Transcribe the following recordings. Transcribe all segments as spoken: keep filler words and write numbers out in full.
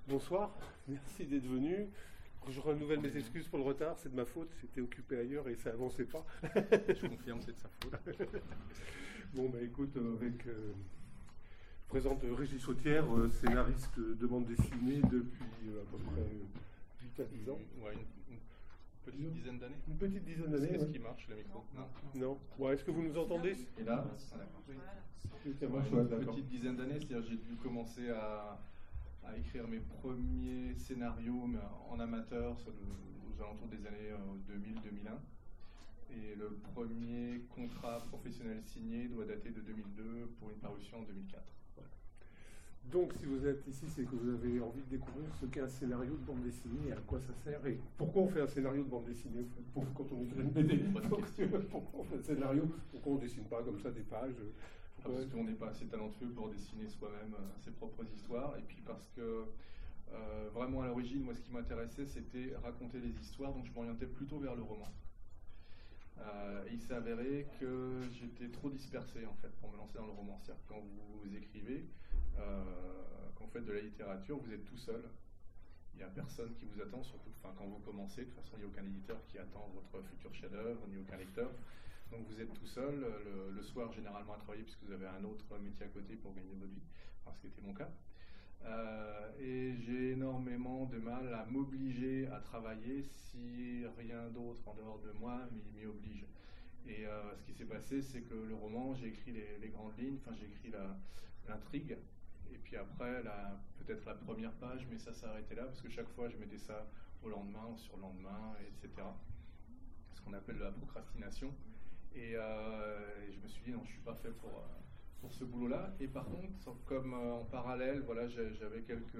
Bonsoir, merci d'être venu. Je renouvelle mes excuses pour le retard, c'est de ma faute, j'étais occupé ailleurs et ça avançait pas. Je confirme, c'est de sa faute. Bon, bah écoute, euh, avec. Euh, je présente Régis Sautière, euh, scénariste de bande dessinée depuis euh, à peu près huit à dix ans. Ouais, une, une petite dizaine d'années. Une petite dizaine d'années. Est-ce ouais. qu'il marche le micro? Non. Non. Ouais, est-ce que vous nous entendez? Et là, ah, d'accord. Oui. Ça marche, Ouais, ouais, une d'accord. petite dizaine d'années, c'est-à-dire j'ai dû commencer à, à écrire mes premiers scénarios mais en amateur sur le, aux alentours des années deux mille deux mille un. Et le premier contrat professionnel signé doit dater de deux mille deux pour une parution en deux mille quatre. Voilà. Donc, si vous êtes ici, c'est que vous avez envie de découvrir ce qu'est un scénario de bande dessinée et à quoi ça sert. Et pourquoi on fait un scénario de bande dessinée pour, quand on écrit une B D? Pourquoi on fait un scénario? Pourquoi on ne dessine pas comme ça des pages? Pourquoi... Parce qu'on n'est pas assez talentueux pour dessiner soi-même euh, ses propres histoires. Et puis parce que euh, vraiment à l'origine, moi ce qui m'intéressait, c'était raconter des histoires. Donc je m'orientais plutôt vers le roman. Euh, il s'est avéré que j'étais trop dispersé en fait pour me lancer dans le roman. C'est-à-dire que quand vous écrivez, euh, quand vous faites de la littérature, vous êtes tout seul. Il n'y a personne qui vous attend, surtout enfin, quand vous commencez. De toute façon, il n'y a aucun éditeur qui attend votre futur chef-d'œuvre, ni aucun lecteur. Donc vous êtes tout seul, le, le soir généralement à travailler puisque vous avez un autre métier à côté pour gagner votre vie, enfin, ce qui était mon cas. Euh, et j'ai énormément de mal à m'obliger à travailler si rien d'autre en dehors de moi m'y oblige. Et euh, ce qui s'est passé, c'est que le roman, j'ai écrit les, les grandes lignes, enfin j'ai écrit l'intrigue, et puis après la, peut-être la première page, mais ça s'est arrêté là parce que chaque fois je mettais ça au lendemain, au surlendemain, et cetera. Ce qu'on appelle la procrastination. Et euh, je me suis dit non, je suis pas fait pour, euh, pour ce boulot-là. Et par contre, comme euh, en parallèle, voilà, j'avais quelques,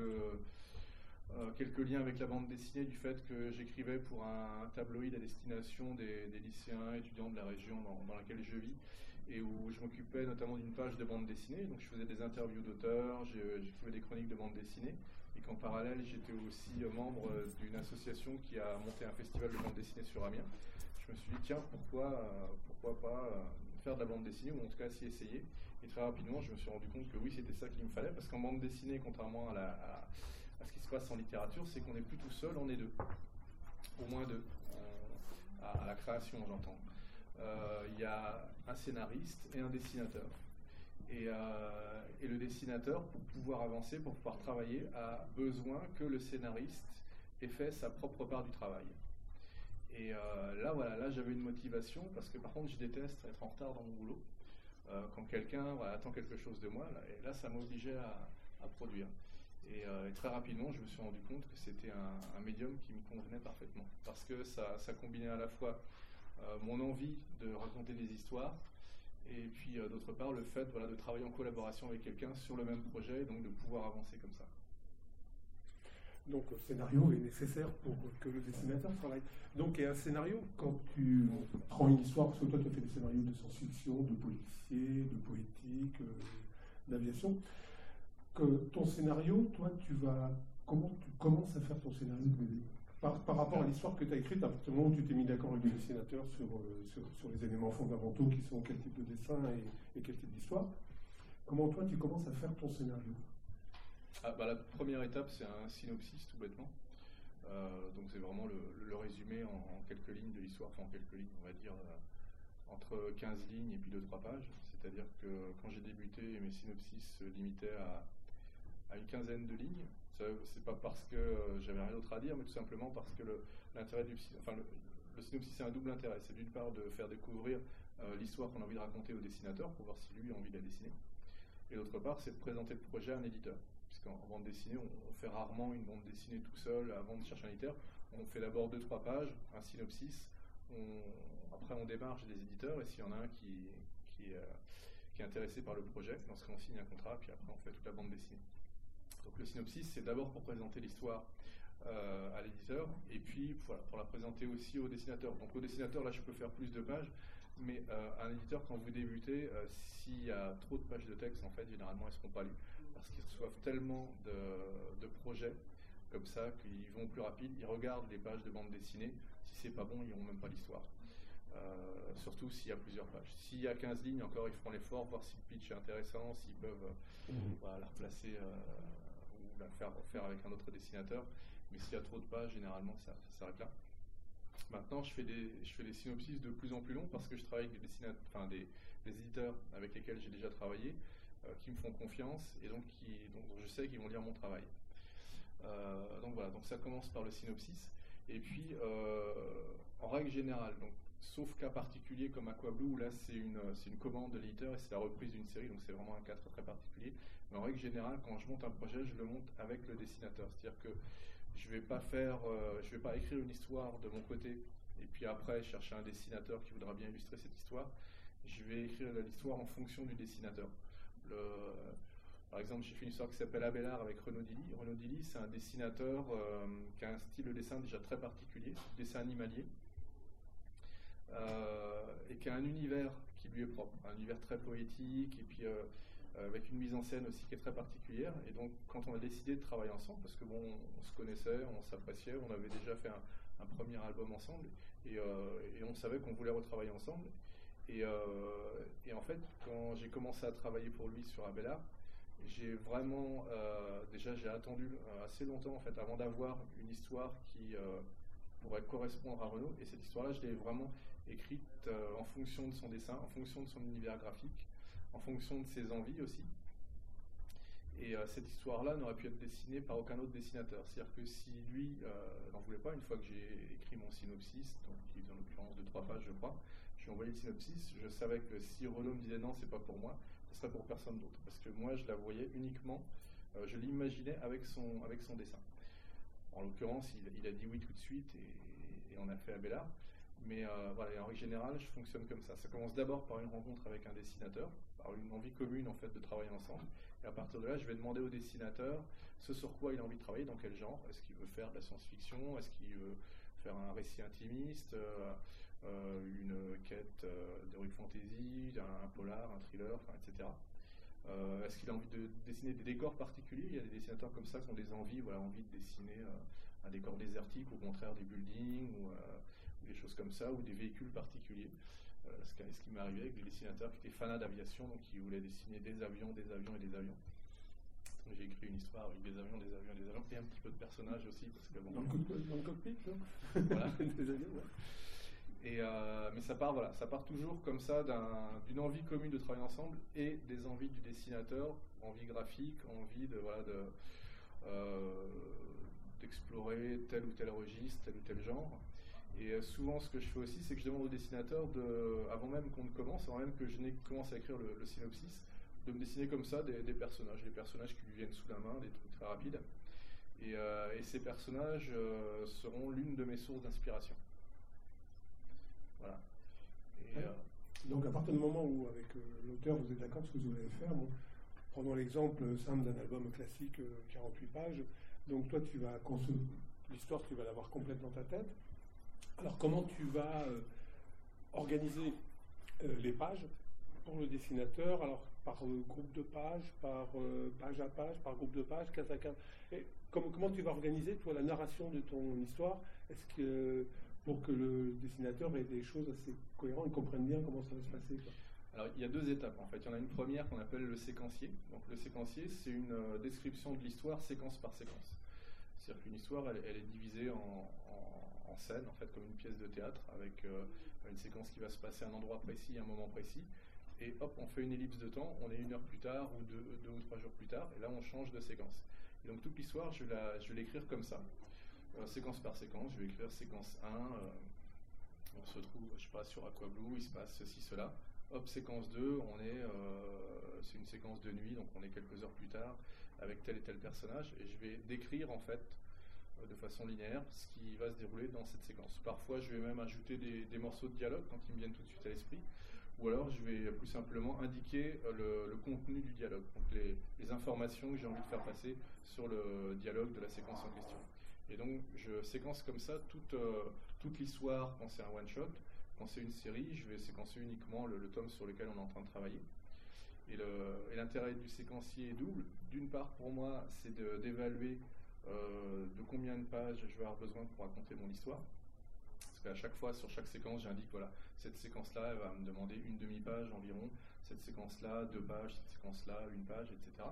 euh, quelques liens avec la bande dessinée du fait que j'écrivais pour un, un tabloïd à destination des, des lycéens, étudiants de la région dans, dans laquelle je vis, et où je m'occupais notamment d'une page de bande dessinée. Donc je faisais des interviews d'auteurs, j'écrivais des chroniques de bande dessinée, et qu'en parallèle, j'étais aussi membre d'une association qui a monté un festival de bande dessinée sur Amiens. Je me suis dit, tiens, pourquoi, euh, pourquoi pas euh, faire de la bande dessinée, ou en tout cas s'y essayer. Et très rapidement, je me suis rendu compte que oui, c'était ça qu'il me fallait, parce qu'en bande dessinée, contrairement à, la, à, à ce qui se passe en littérature, c'est qu'on n'est plus tout seul, on est deux. Au moins deux, euh, à, à la création, j'entends. Il euh, y a un scénariste et un dessinateur. Et, euh, et le dessinateur, pour pouvoir avancer, pour pouvoir travailler, a besoin que le scénariste ait fait sa propre part du travail. Et euh, là, voilà, là j'avais une motivation parce que par contre, je déteste être en retard dans mon boulot. Euh, quand quelqu'un voilà, attend quelque chose de moi, là, et là, ça m'obligeait à, à produire. Et, euh, et très rapidement, je me suis rendu compte que c'était un, un médium qui me convenait parfaitement parce que ça, ça combinait à la fois euh, mon envie de raconter des histoires et puis euh, d'autre part le fait voilà, de travailler en collaboration avec quelqu'un sur le même projet et donc de pouvoir avancer comme ça. Donc le scénario est nécessaire pour que le dessinateur travaille. Donc et un scénario, quand tu prends une histoire, parce que toi tu as fait des scénarios de science-fiction, de policier, de poétique, euh, d'aviation, que ton scénario, toi tu vas, comment tu commences à faire ton scénario de B D par, par rapport à l'histoire que tu as écrite, à partir du moment où tu t'es mis d'accord avec le dessinateur sur, euh, sur, sur les éléments fondamentaux qui sont quel type de dessin et, et quel type d'histoire, comment toi tu commences à faire ton scénario? Ah, bah, la première étape, c'est un synopsis, tout bêtement. Euh, donc c'est vraiment le, le résumé en, en quelques lignes de l'histoire, enfin en quelques lignes, on va dire euh, entre quinze lignes et puis deux trois pages. C'est-à-dire que quand j'ai débuté, mes synopsis se limitaient à, à une quinzaine de lignes. C'est pas parce que euh, j'avais rien d'autre à dire, mais tout simplement parce que l'intérêt du enfin le, le synopsis, c'est un double intérêt. C'est d'une part de faire découvrir euh, l'histoire qu'on a envie de raconter au dessinateur pour voir si lui a envie de la dessiner. Et d'autre part, c'est de présenter le projet à un éditeur. Puisqu'en bande dessinée, on, on fait rarement une bande dessinée tout seul avant de chercher un éditeur. On fait d'abord deux trois pages, un synopsis. On, après, on démarche des éditeurs et s'il y en a un qui, qui, euh, qui est intéressé par le projet, dans ce cas, on signe un contrat, puis après, on fait toute la bande dessinée. Donc le synopsis, c'est d'abord pour présenter l'histoire euh, à l'éditeur et puis voilà, pour la présenter aussi au dessinateur. Donc au dessinateur, là, je peux faire plus de pages. Mais euh, un éditeur, quand vous débutez, euh, s'il y a trop de pages de texte, en fait, généralement, ils ne seront pas lus. Parce qu'ils reçoivent tellement de, de projets comme ça qu'ils vont plus rapide. Ils regardent les pages de bande dessinée. Si c'est pas bon, ils n'auront même pas l'histoire. Euh, surtout s'il y a plusieurs pages. S'il y a quinze lignes, encore, ils feront l'effort, voir si le pitch est intéressant, s'ils peuvent euh, mmh. voilà, la replacer euh, va le faire, faire avec un autre dessinateur, mais s'il y a trop de pages, généralement, ça, ça s'arrête là. Maintenant, je fais, des, je fais des synopsis de plus en plus longs parce que je travaille avec des, dessinateurs, enfin, des, des éditeurs avec lesquels j'ai déjà travaillé, euh, qui me font confiance et donc, qui, donc je sais qu'ils vont lire mon travail. Euh, donc voilà, donc ça commence par le synopsis. Et puis, euh, en règle générale, donc, sauf cas particulier comme Aquablue, où là c'est une, c'est une commande de l'éditeur et c'est la reprise d'une série, donc c'est vraiment un cas très, très particulier. Mais en règle générale, quand je monte un projet, je le monte avec le dessinateur. C'est-à-dire que je ne vais pas faire, euh, je vais pas écrire une histoire de mon côté et puis après chercher un dessinateur qui voudra bien illustrer cette histoire. Je vais écrire l'histoire en fonction du dessinateur. Le, Par exemple, j'ai fait une histoire qui s'appelle Abélard avec Renaud Dilly. Renaud Dilly, c'est un dessinateur euh, qui a un style de dessin déjà très particulier, dessin animalier, euh, et qui a un univers qui lui est propre, un univers très poétique, et puis euh, avec une mise en scène aussi qui est très particulière. Et donc, quand on a décidé de travailler ensemble, parce que bon, on se connaissait, on s'appréciait, on avait déjà fait un, un premier album ensemble, et, euh, et on savait qu'on voulait retravailler ensemble. Et, euh, et en fait, quand j'ai commencé à travailler pour lui sur Abélard, j'ai vraiment, euh, déjà j'ai attendu assez longtemps en fait avant d'avoir une histoire qui euh, pourrait correspondre à Renaud, et cette histoire-là je l'ai vraiment écrite euh, en fonction de son dessin, en fonction de son univers graphique, en fonction de ses envies aussi. Et euh, cette histoire-là n'aurait pu être dessinée par aucun autre dessinateur. C'est-à-dire que si lui euh, n'en voulait pas, une fois que j'ai écrit mon synopsis, donc qui est en l'occurrence de trois pages je crois, je lui ai envoyé le synopsis, je savais que si Renaud me disait non, c'est pas pour moi, ce serait pour personne d'autre. Parce que moi, je la voyais uniquement, euh, je l'imaginais avec son, avec son dessin. En l'occurrence, il, il a dit oui tout de suite et, et on a fait Abélard. Mais euh, voilà, et en règle générale, je fonctionne comme ça. Ça commence d'abord par une rencontre avec un dessinateur, par une envie commune en fait de travailler ensemble. Et à partir de là, je vais demander au dessinateur ce sur quoi il a envie de travailler, dans quel genre. Est-ce qu'il veut faire de la science-fiction? Est-ce qu'il veut faire un récit intimiste, euh, euh, une quête euh, d'heroic fantasy, un, un polar, un thriller, enfin, et cetera. Euh, Est-ce qu'il a envie de dessiner des décors particuliers? Il y a des dessinateurs comme ça qui ont des envies, voilà, envie de dessiner euh, un décor désertique, au contraire des buildings, ou, euh, ou des choses comme ça, ou des véhicules particuliers. Euh, ce qui, ce qui m'est arrivé avec des dessinateurs qui étaient fanats d'aviation, donc qui voulaient dessiner des avions, des avions et des avions. Donc j'ai écrit une histoire avec des avions, des avions, des avions, et un petit peu de personnages aussi, parce que bon. Dans le, co dans le cockpit, non? Voilà. Des avions, ouais. Et euh, mais ça part, voilà, ça part toujours comme ça d'une un, envie commune de travailler ensemble et des envies du dessinateur, envie graphique, envie de voilà de euh, d'explorer tel ou tel registre, tel ou tel genre. Et euh, souvent, ce que je fais aussi, c'est que je demande au dessinateur, de, avant même qu'on ne commence, avant même que je n'ai commencé à écrire le, le synopsis, de me dessiner comme ça des, des personnages, des personnages qui lui viennent sous la main, des trucs très rapides. Et, euh, et ces personnages euh, seront l'une de mes sources d'inspiration. Voilà. Et, ouais. euh, Donc à partir du moment où avec euh, l'auteur vous êtes d'accord de ce que vous allez faire, bon, prenons l'exemple simple d'un album classique, euh, quarante-huit pages, donc toi tu vas construire l'histoire, tu vas l'avoir complète dans ta tête. Alors comment tu vas euh, organiser euh, les pages pour le dessinateur, alors par euh, groupe de pages, par euh, page à page, par groupe de pages, case à case, et comment, comment tu vas organiser toi la narration de ton histoire? Est-ce que pour que le dessinateur ait des choses assez cohérentes et comprenne bien comment ça va se passer, quoi? Alors, il y a deux étapes en fait. Il y en a une première qu'on appelle le séquencier. Donc, le séquencier, c'est une euh, description de l'histoire séquence par séquence. C'est-à-dire qu'une histoire, elle, elle est divisée en, en, en scènes, en fait, comme une pièce de théâtre, avec euh, une séquence qui va se passer à un endroit précis, à un moment précis. Et hop, on fait une ellipse de temps, on est une heure plus tard, ou deux, deux ou trois jours plus tard, et là, on change de séquence. Et donc, toute l'histoire, je vais l'écrire comme ça. Euh, séquence par séquence, je vais écrire séquence un, euh, on se retrouve, je sais pas, sur Aquablue, il se passe ceci, cela. Hop, séquence deux, on est, euh, c'est une séquence de nuit, donc on est quelques heures plus tard, avec tel et tel personnage, et je vais décrire en fait, euh, de façon linéaire, ce qui va se dérouler dans cette séquence. Parfois, je vais même ajouter des, des morceaux de dialogue quand ils me viennent tout de suite à l'esprit, ou alors je vais plus simplement indiquer le, le contenu du dialogue, donc les, les informations que j'ai envie de faire passer sur le dialogue de la séquence en question. Et donc, je séquence comme ça toute, euh, toute l'histoire quand c'est un one-shot. Quand c'est une série, je vais séquencer uniquement le, le tome sur lequel on est en train de travailler. Et l'intérêt du séquencier est double. D'une part, pour moi, c'est d'évaluer euh, de combien de pages je vais avoir besoin pour raconter mon histoire. Parce qu'à chaque fois, sur chaque séquence, j'indique, voilà, cette séquence-là, elle va me demander une demi-page environ. Cette séquence-là, deux pages. Cette séquence-là, une page, et cetera.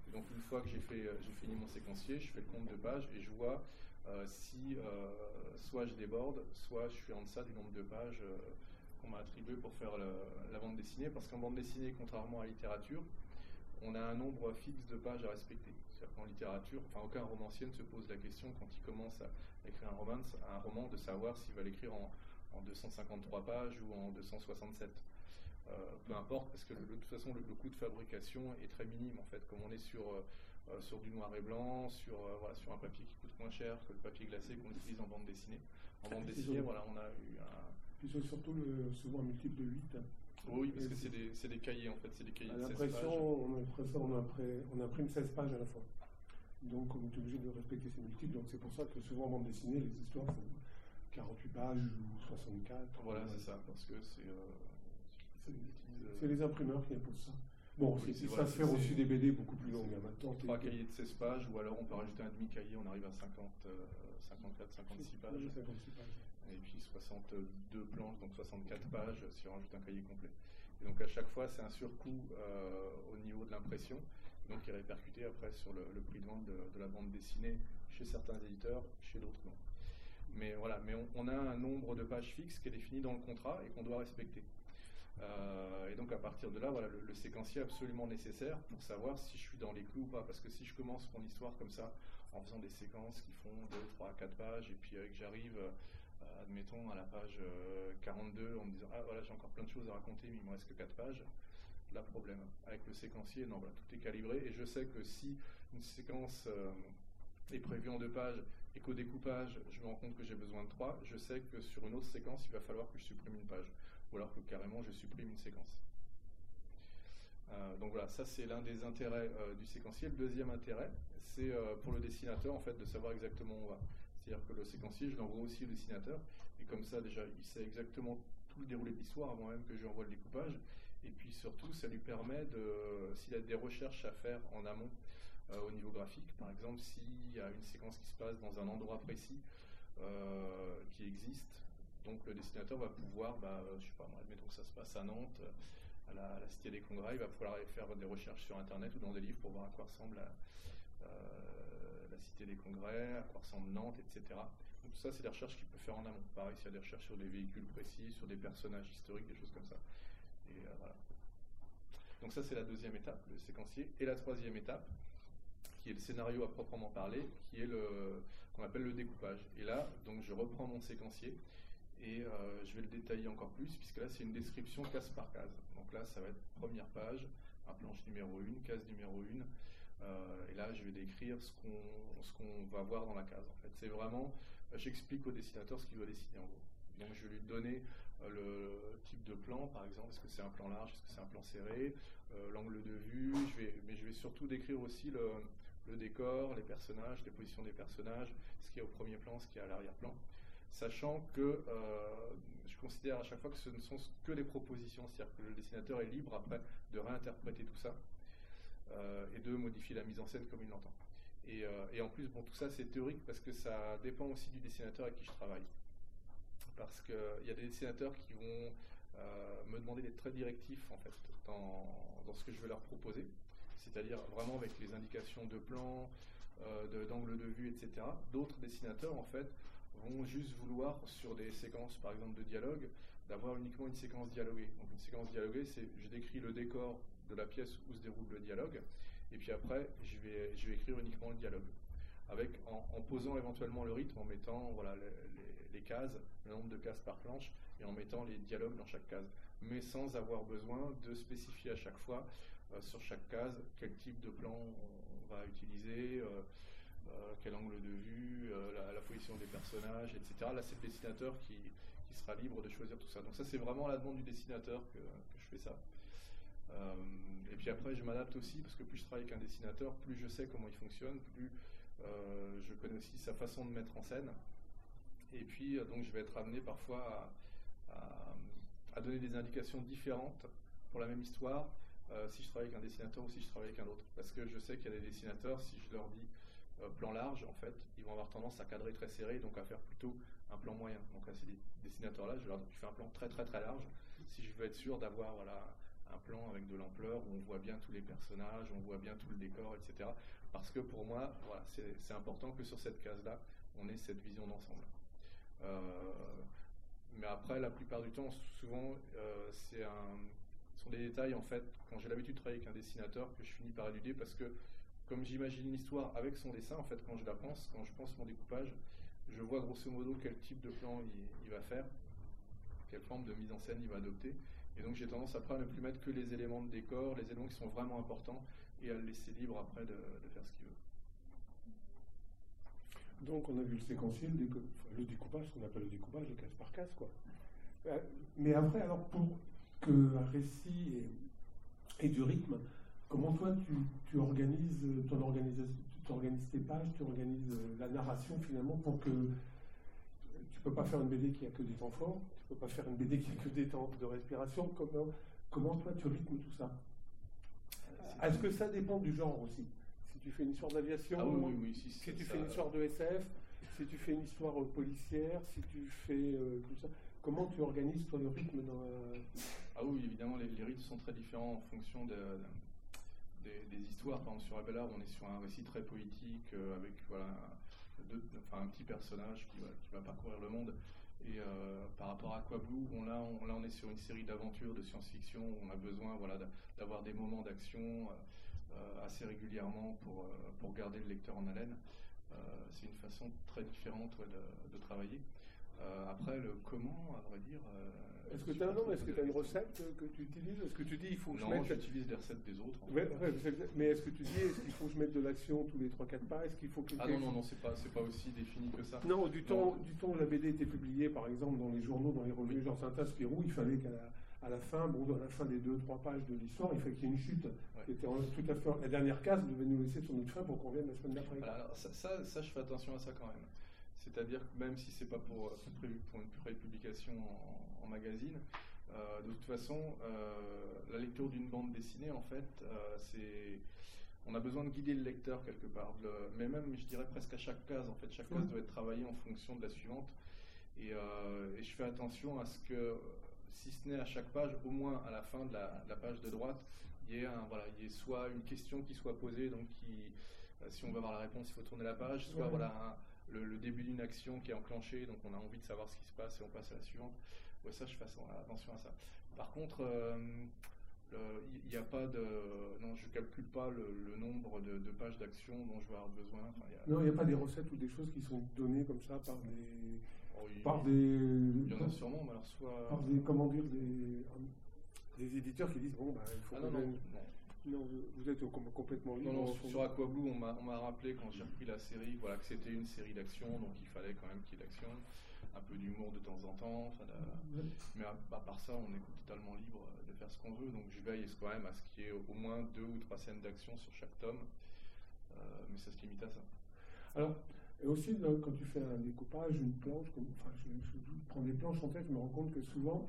Et donc une fois que j'ai fait, j'ai fini mon séquencier, je fais le compte de pages et je vois euh, si euh, soit je déborde, soit je suis en deçà du nombre de pages euh, qu'on m'a attribué pour faire le, la bande dessinée. Parce qu'en bande dessinée, contrairement à la littérature, on a un nombre fixe de pages à respecter. C'est-à-dire qu'en littérature, enfin aucun romancier ne se pose la question quand il commence à écrire un roman, un roman de savoir s'il va l'écrire en, en deux cent cinquante-trois pages ou en deux cent soixante-sept. Euh, peu importe, parce que le, de toute façon le, le coût de fabrication est très minime en fait, comme on est sur, euh, sur du noir et blanc, sur, euh, voilà, sur un papier qui coûte moins cher que le papier glacé qu'on utilise en bande dessinée. En bande dessinée, voilà, on a eu un... Puis c'est surtout le, souvent un multiple de huit. Oui, parce que c'est des, c'est des cahiers en fait, c'est des cahiers de seize pages. On impression, on, impré, on imprime seize pages à la fois. Donc on est obligé de respecter ces multiples, donc c'est pour ça que souvent en bande dessinée, les histoires font quarante-huit pages ou soixante-quatre. Voilà, c'est ça, parce que c'est... Euh, c'est les imprimeurs qui imposent ça. Bon, oui, c'est, ça se faire aussi des B D beaucoup plus longues maintenant. Trois cahiers de seize pages, ou alors on peut rajouter un demi-cahier, on arrive à cinquante, euh, cinquante-quatre, cinquante-six pages. Oui, cinquante-six pages. Et puis soixante-deux planches, donc soixante-quatre pages si on rajoute un cahier complet. Et donc à chaque fois, c'est un surcoût euh, au niveau de l'impression, donc qui est répercuté après sur le, le prix de vente de, de la bande dessinée chez certains éditeurs, chez d'autres non. Mais voilà, mais on, on a un nombre de pages fixe qui est défini dans le contrat et qu'on doit respecter. Euh, et donc à partir de là, voilà, le, le séquencier est absolument nécessaire pour savoir si je suis dans les clous ou pas. Parce que si je commence mon histoire comme ça, en faisant des séquences qui font deux, trois, quatre pages, et puis euh, que j'arrive, euh, admettons, à la page euh, quarante-deux, en me disant « Ah voilà, j'ai encore plein de choses à raconter, mais il me reste que quatre pages », là, problème. Avec le séquencier, non, voilà, tout est calibré, et je sais que si une séquence euh, est prévue en deux pages, et qu'au découpage, je me rends compte que j'ai besoin de trois, je sais que sur une autre séquence, il va falloir que je supprime une page. Ou alors que carrément je supprime une séquence. Euh, donc voilà, ça c'est l'un des intérêts euh, du séquencier. Le deuxième intérêt, c'est euh, pour le dessinateur en fait de savoir exactement où on va. C'est-à-dire que le séquencier, je l'envoie aussi au dessinateur, et comme ça déjà il sait exactement tout le déroulé de l'histoire avant même que je lui envoie le découpage. Et puis surtout, ça lui permet de, s'il a des recherches à faire en amont euh, au niveau graphique, par exemple s'il y a une séquence qui se passe dans un endroit précis euh, qui existe. Donc le dessinateur va pouvoir, bah, euh, je sais pas moi, admettons que ça se passe à Nantes, à la, à la Cité des Congrès, il va pouvoir aller faire des recherches sur Internet ou dans des livres pour voir à quoi ressemble la, euh, la Cité des Congrès, à quoi ressemble Nantes, et cetera. Donc tout ça, c'est des recherches qu'il peut faire en amont. Pareil, s'il y a des recherches sur des véhicules précis, sur des personnages historiques, des choses comme ça. Et euh, voilà. Donc ça, c'est la deuxième étape, le séquencier. Et la troisième étape, qui est le scénario à proprement parler, qui est le qu'on appelle le découpage. Et là, donc je reprends mon séquencier. Et euh, je vais le détailler encore plus, puisque là c'est une description case par case. Donc là ça va être première page, un planche numéro un, case numéro un, euh, et là je vais décrire ce qu'on, ce qu'on va voir dans la case. En fait, c'est vraiment, j'explique au dessinateur ce qu'il doit dessiner en gros. Donc je vais lui donner euh, le type de plan, par exemple, est-ce que c'est un plan large, est-ce que c'est un plan serré, euh, l'angle de vue, je vais, mais je vais surtout décrire aussi le, le décor, les personnages, les positions des personnages, ce qui est au premier plan, ce qui est à l'arrière-plan. Sachant que euh, je considère à chaque fois que ce ne sont que des propositions, c'est-à-dire que le dessinateur est libre après de réinterpréter tout ça euh, et de modifier la mise en scène comme il l'entend. Et, euh, et en plus, bon, tout ça c'est théorique parce que ça dépend aussi du dessinateur avec qui je travaille. Parce qu'il y a des dessinateurs qui vont euh, me demander d'être très directifs en fait dans, dans ce que je vais leur proposer, c'est-à-dire vraiment avec les indications de plan, euh, de, d'angle de vue, et cetera. D'autres dessinateurs en fait vont juste vouloir, sur des séquences par exemple de dialogue, d'avoir uniquement une séquence dialoguée. Donc une séquence dialoguée, c'est je décris le décor de la pièce où se déroule le dialogue, et puis après je vais, je vais écrire uniquement le dialogue, avec, en, en posant éventuellement le rythme, en mettant voilà, les, les, les cases, le nombre de cases par planche, et en mettant les dialogues dans chaque case, mais sans avoir besoin de spécifier à chaque fois euh, sur chaque case quel type de plan on va utiliser, euh, Euh, quel angle de vue, euh, la, la position des personnages, et cetera. Là, c'est le dessinateur qui, qui sera libre de choisir tout ça. Donc ça, c'est vraiment à la demande du dessinateur que, que je fais ça. Euh, et puis après, je m'adapte aussi, parce que plus je travaille avec un dessinateur, plus je sais comment il fonctionne, plus euh, je connais aussi sa façon de mettre en scène. Et puis, euh, donc, je vais être amené parfois à, à, à donner des indications différentes pour la même histoire, euh, si je travaille avec un dessinateur ou si je travaille avec un autre. Parce que je sais qu'il y a des dessinateurs, si je leur dis Euh, plan large, en fait, ils vont avoir tendance à cadrer très serré, donc à faire plutôt un plan moyen. Donc à ces dessinateurs-là, je leur dis, je fais un plan très très très large, si je veux être sûr d'avoir voilà, un plan avec de l'ampleur où on voit bien tous les personnages, on voit bien tout le décor, et cetera. Parce que pour moi, voilà, c'est, c'est important que sur cette case-là, on ait cette vision d'ensemble. Euh, mais après, la plupart du temps, souvent, euh, c'est un, ce sont des détails, en fait, quand j'ai l'habitude de travailler avec un dessinateur, que je finis par éluder, parce que comme j'imagine l'histoire avec son dessin, en fait, quand je la pense, quand je pense mon découpage, je vois grosso modo quel type de plan il, il va faire, quelle forme de mise en scène il va adopter. Et donc j'ai tendance après à ne plus mettre que les éléments de décor, les éléments qui sont vraiment importants, et à le laisser libre après de, de faire ce qu'il veut. Donc on a vu le séquencier, le, décou- le découpage, ce qu'on appelle le découpage de case par case, quoi. Euh, mais après, alors pour qu'un récit ait, ait du rythme, comment toi tu, tu organises ton organisation, tu organises tes pages, tu organises la narration finalement pour que tu peux pas faire une B D qui a que des temps forts, tu peux pas faire une B D qui a que des temps de respiration. Comment, comment toi tu rythmes tout ça? Euh, Est-ce que ça dépend du genre aussi? Si tu fais une histoire d'aviation, ah oui, oui, oui, si, si si, tu ça, fais une histoire de S F, si tu fais une histoire euh, policière, si tu fais euh, tout ça, comment tu organises toi le rythme dans la... Ah oui, évidemment, les, les rythmes sont très différents en fonction de, de, des, des histoires. Par exemple, sur Abelard, on est sur un récit très poétique euh, avec voilà, deux, enfin, un petit personnage qui va, qui va parcourir le monde. Et euh, par rapport à Aquablue, on, là, on, là, on est sur une série d'aventures de science-fiction où on a besoin voilà, d'avoir des moments d'action euh, assez régulièrement pour, euh, pour garder le lecteur en haleine. Euh, c'est une façon très différente ouais, de, de travailler. Euh, après, le comment, à vrai dire... Euh, est-ce que tu as, non, est-ce que tu as une recette que tu utilises? Est-ce que tu dis il faut que non, je mette... j'utilise des recettes des autres. En ouais, ouais, mais est-ce que tu dis est-ce qu'il faut que je mette de l'action tous les trois quatre pas? Est-ce qu'il faut que... Ah non, non, non, c'est pas, c'est pas aussi défini que ça. Non, du temps, du temps où la B D était publiée, par exemple, dans les journaux, dans les revues, genre Saint-Spirou, il fallait qu'à la, à la fin, bon, à la fin des deux, trois pages de l'histoire, il fallait qu'il y ait une chute. Ouais. Qui était en, tout à fait... La dernière case devait nous laisser sur notre fin pour qu'on vienne la semaine d'après. Voilà, alors ça, ça, ça, je fais attention à ça quand même. C'est-à-dire que même si c'est pas pour, pour, prévu pour une publication en, en magazine, euh, de toute façon, euh, la lecture d'une bande dessinée, en fait, euh, c'est, on a besoin de guider le lecteur quelque part. Le, mais même, je dirais presque à chaque case, en fait, chaque case mmh. doit être travaillée en fonction de la suivante. Et, euh, et je fais attention à ce que, si ce n'est à chaque page, au moins à la fin de la, de la page de droite, il y ait un, voilà, il y ait soit une question qui soit posée, donc qui, euh, si on veut avoir la réponse, il faut tourner la page, soit mmh. voilà. Un, Le, le début d'une action qui est enclenchée, donc on a envie de savoir ce qui se passe et on passe à la suivante. Ouais, ça, je fais attention à ça. Par contre, il euh, n'y a pas de... Non, je ne calcule pas le, le nombre de, de pages d'action dont je vais avoir besoin. Enfin, y a... Non, il n'y a pas des recettes ou des choses qui sont données comme ça par des... Oh, il, par des... Il y en a sûrement, mais alors soit... Par des, comment dire, des, des éditeurs qui disent, bon, bah, il faut... Ah non, non, non. Non, vous êtes complètement libre. Non, non, sur, sur Aquablue, on m'a, on m'a rappelé quand j'ai repris la série voilà, que c'était une série d'action, donc il fallait quand même qu'il y ait d'action, un peu d'humour de temps en temps. De... Mais à, à part ça, on est totalement libre de faire ce qu'on veut, donc je veille quand même à ce qu'il y ait au moins deux ou trois scènes d'action sur chaque tome, euh, mais ça se limite à ça. Alors, et aussi, quand tu fais un découpage, une planche, comme, enfin, je, je, je prends des planches en tête, je me rends compte que souvent,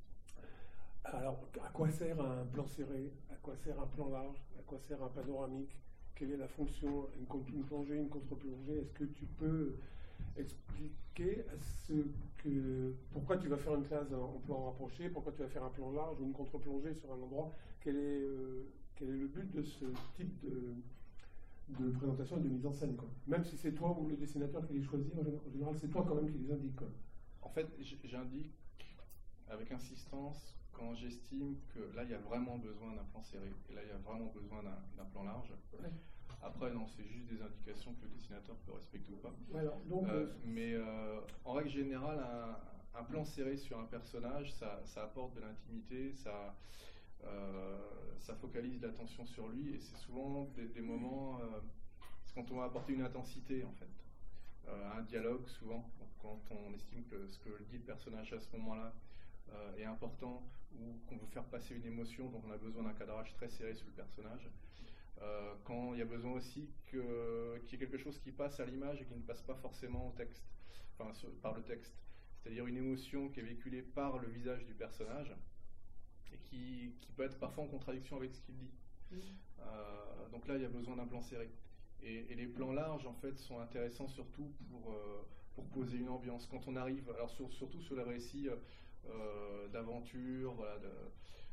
alors, à quoi sert un plan serré? À quoi sert un plan large? À quoi sert un panoramique? Quelle est la fonction? Une, une plongée, une contre-plongée? Est-ce que tu peux expliquer ce que, pourquoi tu vas faire une case en plan rapproché? Pourquoi tu vas faire un plan large ou une contre-plongée sur un endroit? Quel est, euh, quel est le but de ce type de, de présentation et de mise en scène, quoi? Même si c'est toi ou le dessinateur qui les choisit, en général, c'est toi quand même qui les indique, quoi. En fait, j'indique avec insistance quand j'estime que là, il y a vraiment besoin d'un plan serré, et là, il y a vraiment besoin d'un, d'un plan large. Ouais. Après, non, c'est juste des indications que le dessinateur peut respecter ou pas. Alors, donc, euh, mais euh, en règle générale, un, un plan serré sur un personnage, ça, ça apporte de l'intimité, ça, euh, ça focalise l'attention sur lui, et c'est souvent des, des moments, euh, c'est quand on va apporter une intensité, en fait. Euh, un dialogue, souvent, quand on estime que ce que dit le personnage à ce moment-là euh, est important, ou qu'on veut faire passer une émotion, donc on a besoin d'un cadrage très serré sur le personnage. Euh, quand il y a besoin aussi que, qu'il y ait quelque chose qui passe à l'image et qui ne passe pas forcément au texte, enfin sur, par le texte. C'est-à-dire une émotion qui est véhiculée par le visage du personnage et qui, qui peut être parfois en contradiction avec ce qu'il dit. Mmh. Euh, donc là, il y a besoin d'un plan serré. Et, et les plans larges, en fait, sont intéressants surtout pour, euh, pour poser une ambiance. Quand on arrive, alors sur, surtout sur les récits euh, d'aventure, voilà, de,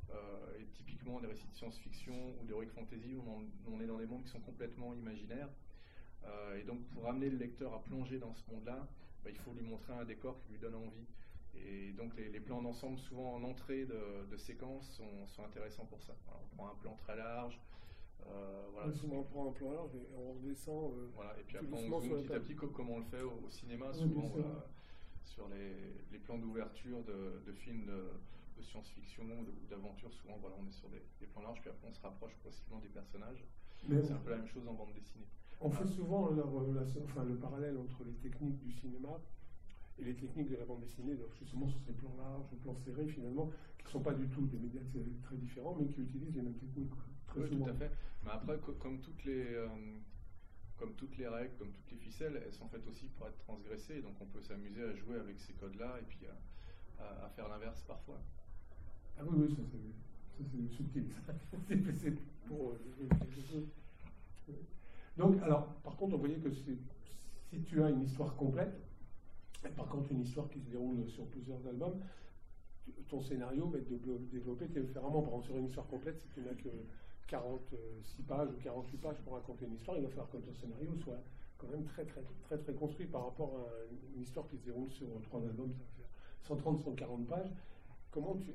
Euh, et typiquement, des récits de science-fiction ou d'heroic fantasy, on, en, on est dans des mondes qui sont complètement imaginaires. Euh, et donc, pour amener le lecteur à plonger dans ce monde-là, bah, il faut lui montrer un décor qui lui donne envie. Et donc, les, les plans d'ensemble, souvent en entrée de, de séquence, sont, sont intéressants pour ça. Alors, on prend un plan très large. Euh, voilà, ouais, souvent on prend un plan large et on redescend. Euh, voilà, et puis après, on zoome petit à petit, comme, comme on le fait au, au cinéma, souvent, oui, voilà, sur les, les plans d'ouverture de, de films de, de science-fiction ou d'aventure. Souvent, voilà, on est sur des, des plans larges, puis après, on se rapproche progressivement des personnages. C'est un peu la même chose en bande dessinée. On voilà. fait souvent la relation, enfin, le parallèle entre les techniques du cinéma et les techniques de la bande dessinée, donc justement sur ces plans larges, plans serrés finalement, qui ne sont pas du tout des médias très différents, mais qui utilisent les mêmes techniques. Très oui, souvent. Tout à fait. Mais après, co comme, toutes les, euh, comme toutes les règles, comme toutes les ficelles, elles sont faites aussi pour être transgressées, donc on peut s'amuser à jouer avec ces codes-là et puis à, à, à faire l'inverse parfois. Ah oui, oui, ça c'est subtil. C'est pour euh, quelque chose. Donc, alors, par contre, on voyait que si tu as une histoire complète, et par contre une histoire qui se déroule sur plusieurs albums, ton scénario va être développé différemment. Par exemple, sur une histoire complète, si tu n'as que quarante-six pages ou quarante-huit pages pour raconter une histoire, il va falloir que ton scénario soit quand même très très très très construit par rapport à une histoire qui se déroule sur trois albums, ça va faire cent trente à cent quarante pages. Comment tu,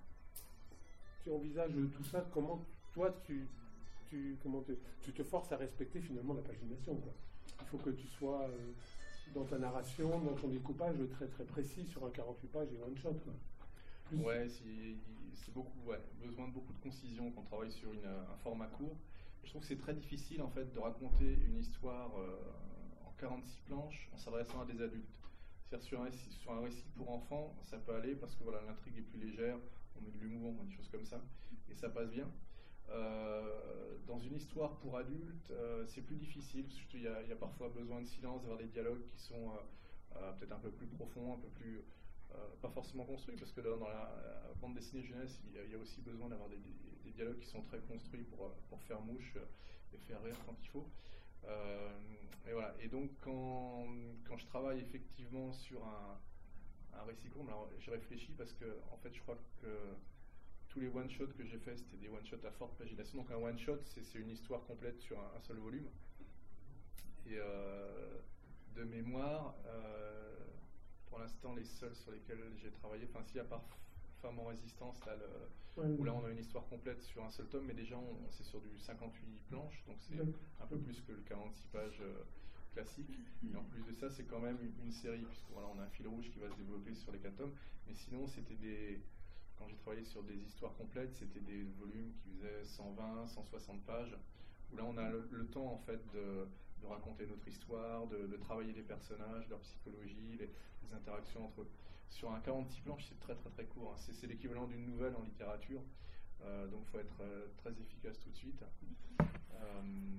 tu envisages tout ça? Comment toi tu, tu, comment te, tu te forces à respecter finalement la pagination, quoi. Il faut que tu sois euh, dans ta narration, dans ton découpage très très précis sur un quarante-huit pages et one shot, quoi. Plus... Ouais, c'est beaucoup, ouais, besoin de beaucoup de concision quand on travaille sur une, un format court. Et je trouve que c'est très difficile en fait de raconter une histoire euh, en quarante-six planches en s'adressant à des adultes. C'est-à-dire sur un, récit, sur un récit pour enfants, ça peut aller parce que voilà, l'intrigue est plus légère, on met de l'humour, des choses comme ça, et ça passe bien. Euh, dans une histoire pour adultes, euh, c'est plus difficile, parce qu'il y, y a parfois besoin de silence, d'avoir des dialogues qui sont euh, euh, peut-être un peu plus profonds, un peu plus... Euh, pas forcément construits, parce que dans la, la bande dessinée jeunesse, il y a, il y a aussi besoin d'avoir des, des, des dialogues qui sont très construits pour, pour faire mouche et faire rire quand il faut. Euh, et voilà. Et donc, quand, quand je travaille effectivement sur un, un récit court, alors je réfléchis parce que, en fait, je crois que tous les one-shots que j'ai fait, c'était des one-shots à forte pagination. Donc, un one-shot, c'est une histoire complète sur un, un seul volume. Et euh, de mémoire, euh, pour l'instant, les seuls sur lesquels j'ai travaillé, enfin, s'il y a par Femme en résistance, là, le, ouais, où là, on a une histoire complète sur un seul tome, mais déjà, c'est sur du cinquante-huit planches, donc c'est un peu plus que le quarante-six pages euh, classique. Et en plus de ça, c'est quand même une, une série, puisque voilà, on a un fil rouge qui va se développer sur les quatre tomes. Mais sinon, c'était des... Quand j'ai travaillé sur des histoires complètes, c'était des volumes qui faisaient cent vingt, cent soixante pages, où là, on a le, le temps, en fait, de... de raconter notre histoire, de, de travailler les personnages, leur psychologie, les, les interactions entre eux. Sur un quarante-six planches, c'est très très très court. Hein. C'est l'équivalent d'une nouvelle en littérature, euh, donc il faut être euh, très efficace tout de suite. Euh...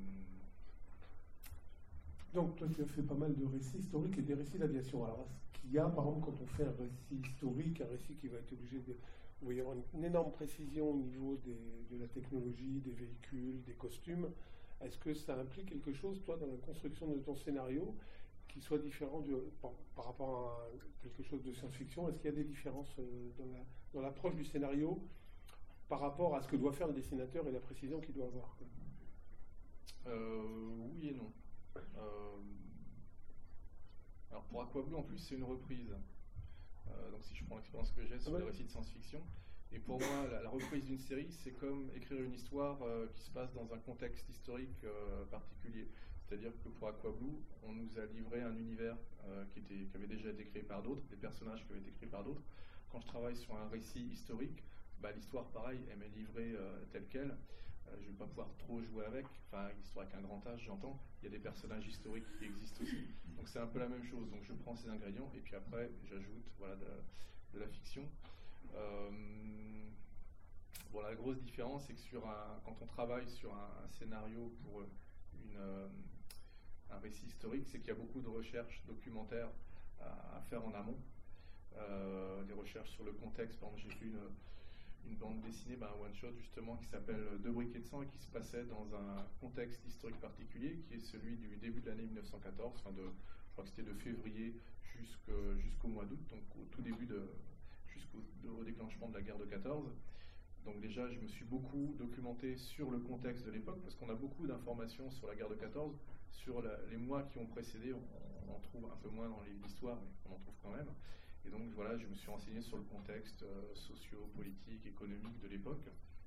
Donc toi tu as fait pas mal de récits historiques et des récits d'aviation. Alors ce qu'il y a par exemple quand on fait un récit historique, un récit qui va être obligé de... Il va y avoir une, une énorme précision au niveau des, de la technologie, des véhicules, des costumes. Est-ce que ça implique quelque chose, toi, dans la construction de ton scénario, qui soit différent du, par, par rapport à quelque chose de science-fiction? Est-ce qu'il y a des différences euh, dans l'approche la, du scénario par rapport à ce que doit faire le dessinateur et la précision qu'il doit avoir, quoi? Euh, oui et non. Euh, alors pour Aquablue, en plus, c'est une reprise. Euh, donc si je prends l'expérience que j'ai sur ah ouais. les récits de science-fiction, et pour moi, la, la reprise d'une série, c'est comme écrire une histoire euh, qui se passe dans un contexte historique euh, particulier. C'est-à-dire que pour Aquablue, on nous a livré un univers euh, qui, était, qui avait déjà été créé par d'autres, des personnages qui avaient été créés par d'autres. Quand je travaille sur un récit historique, bah, l'histoire, pareil, elle m'est livrée euh, telle qu'elle. Euh, je ne vais pas pouvoir trop jouer avec. Enfin, l'histoire avec un grand H, j'entends. Il y a des personnages historiques qui existent aussi. Donc c'est un peu la même chose. Donc je prends ces ingrédients et puis après, j'ajoute voilà, de, de la fiction. Euh, bon, la grosse différence, c'est que sur un, quand on travaille sur un, un scénario pour une, euh, un récit historique, c'est qu'il y a beaucoup de recherches documentaires à, à faire en amont. Euh, des recherches sur le contexte. Par exemple, j'ai fait une, une bande dessinée, ben, un one-shot justement, qui s'appelle Deux briquets de sang et qui se passait dans un contexte historique particulier, qui est celui du début de l'année mille neuf cent quatorze, enfin de, je crois que c'était de février jusqu'au jusqu'au mois d'août, donc au tout début de... jusqu'au au déclenchement de la guerre de quatorze. Donc déjà, je me suis beaucoup documenté sur le contexte de l'époque, parce qu'on a beaucoup d'informations sur la guerre de quatorze, sur la, les mois qui ont précédé, on, on en trouve un peu moins dans les livres d'histoire, mais on en trouve quand même. Et donc voilà, je me suis renseigné sur le contexte euh, socio-politique, économique de l'époque.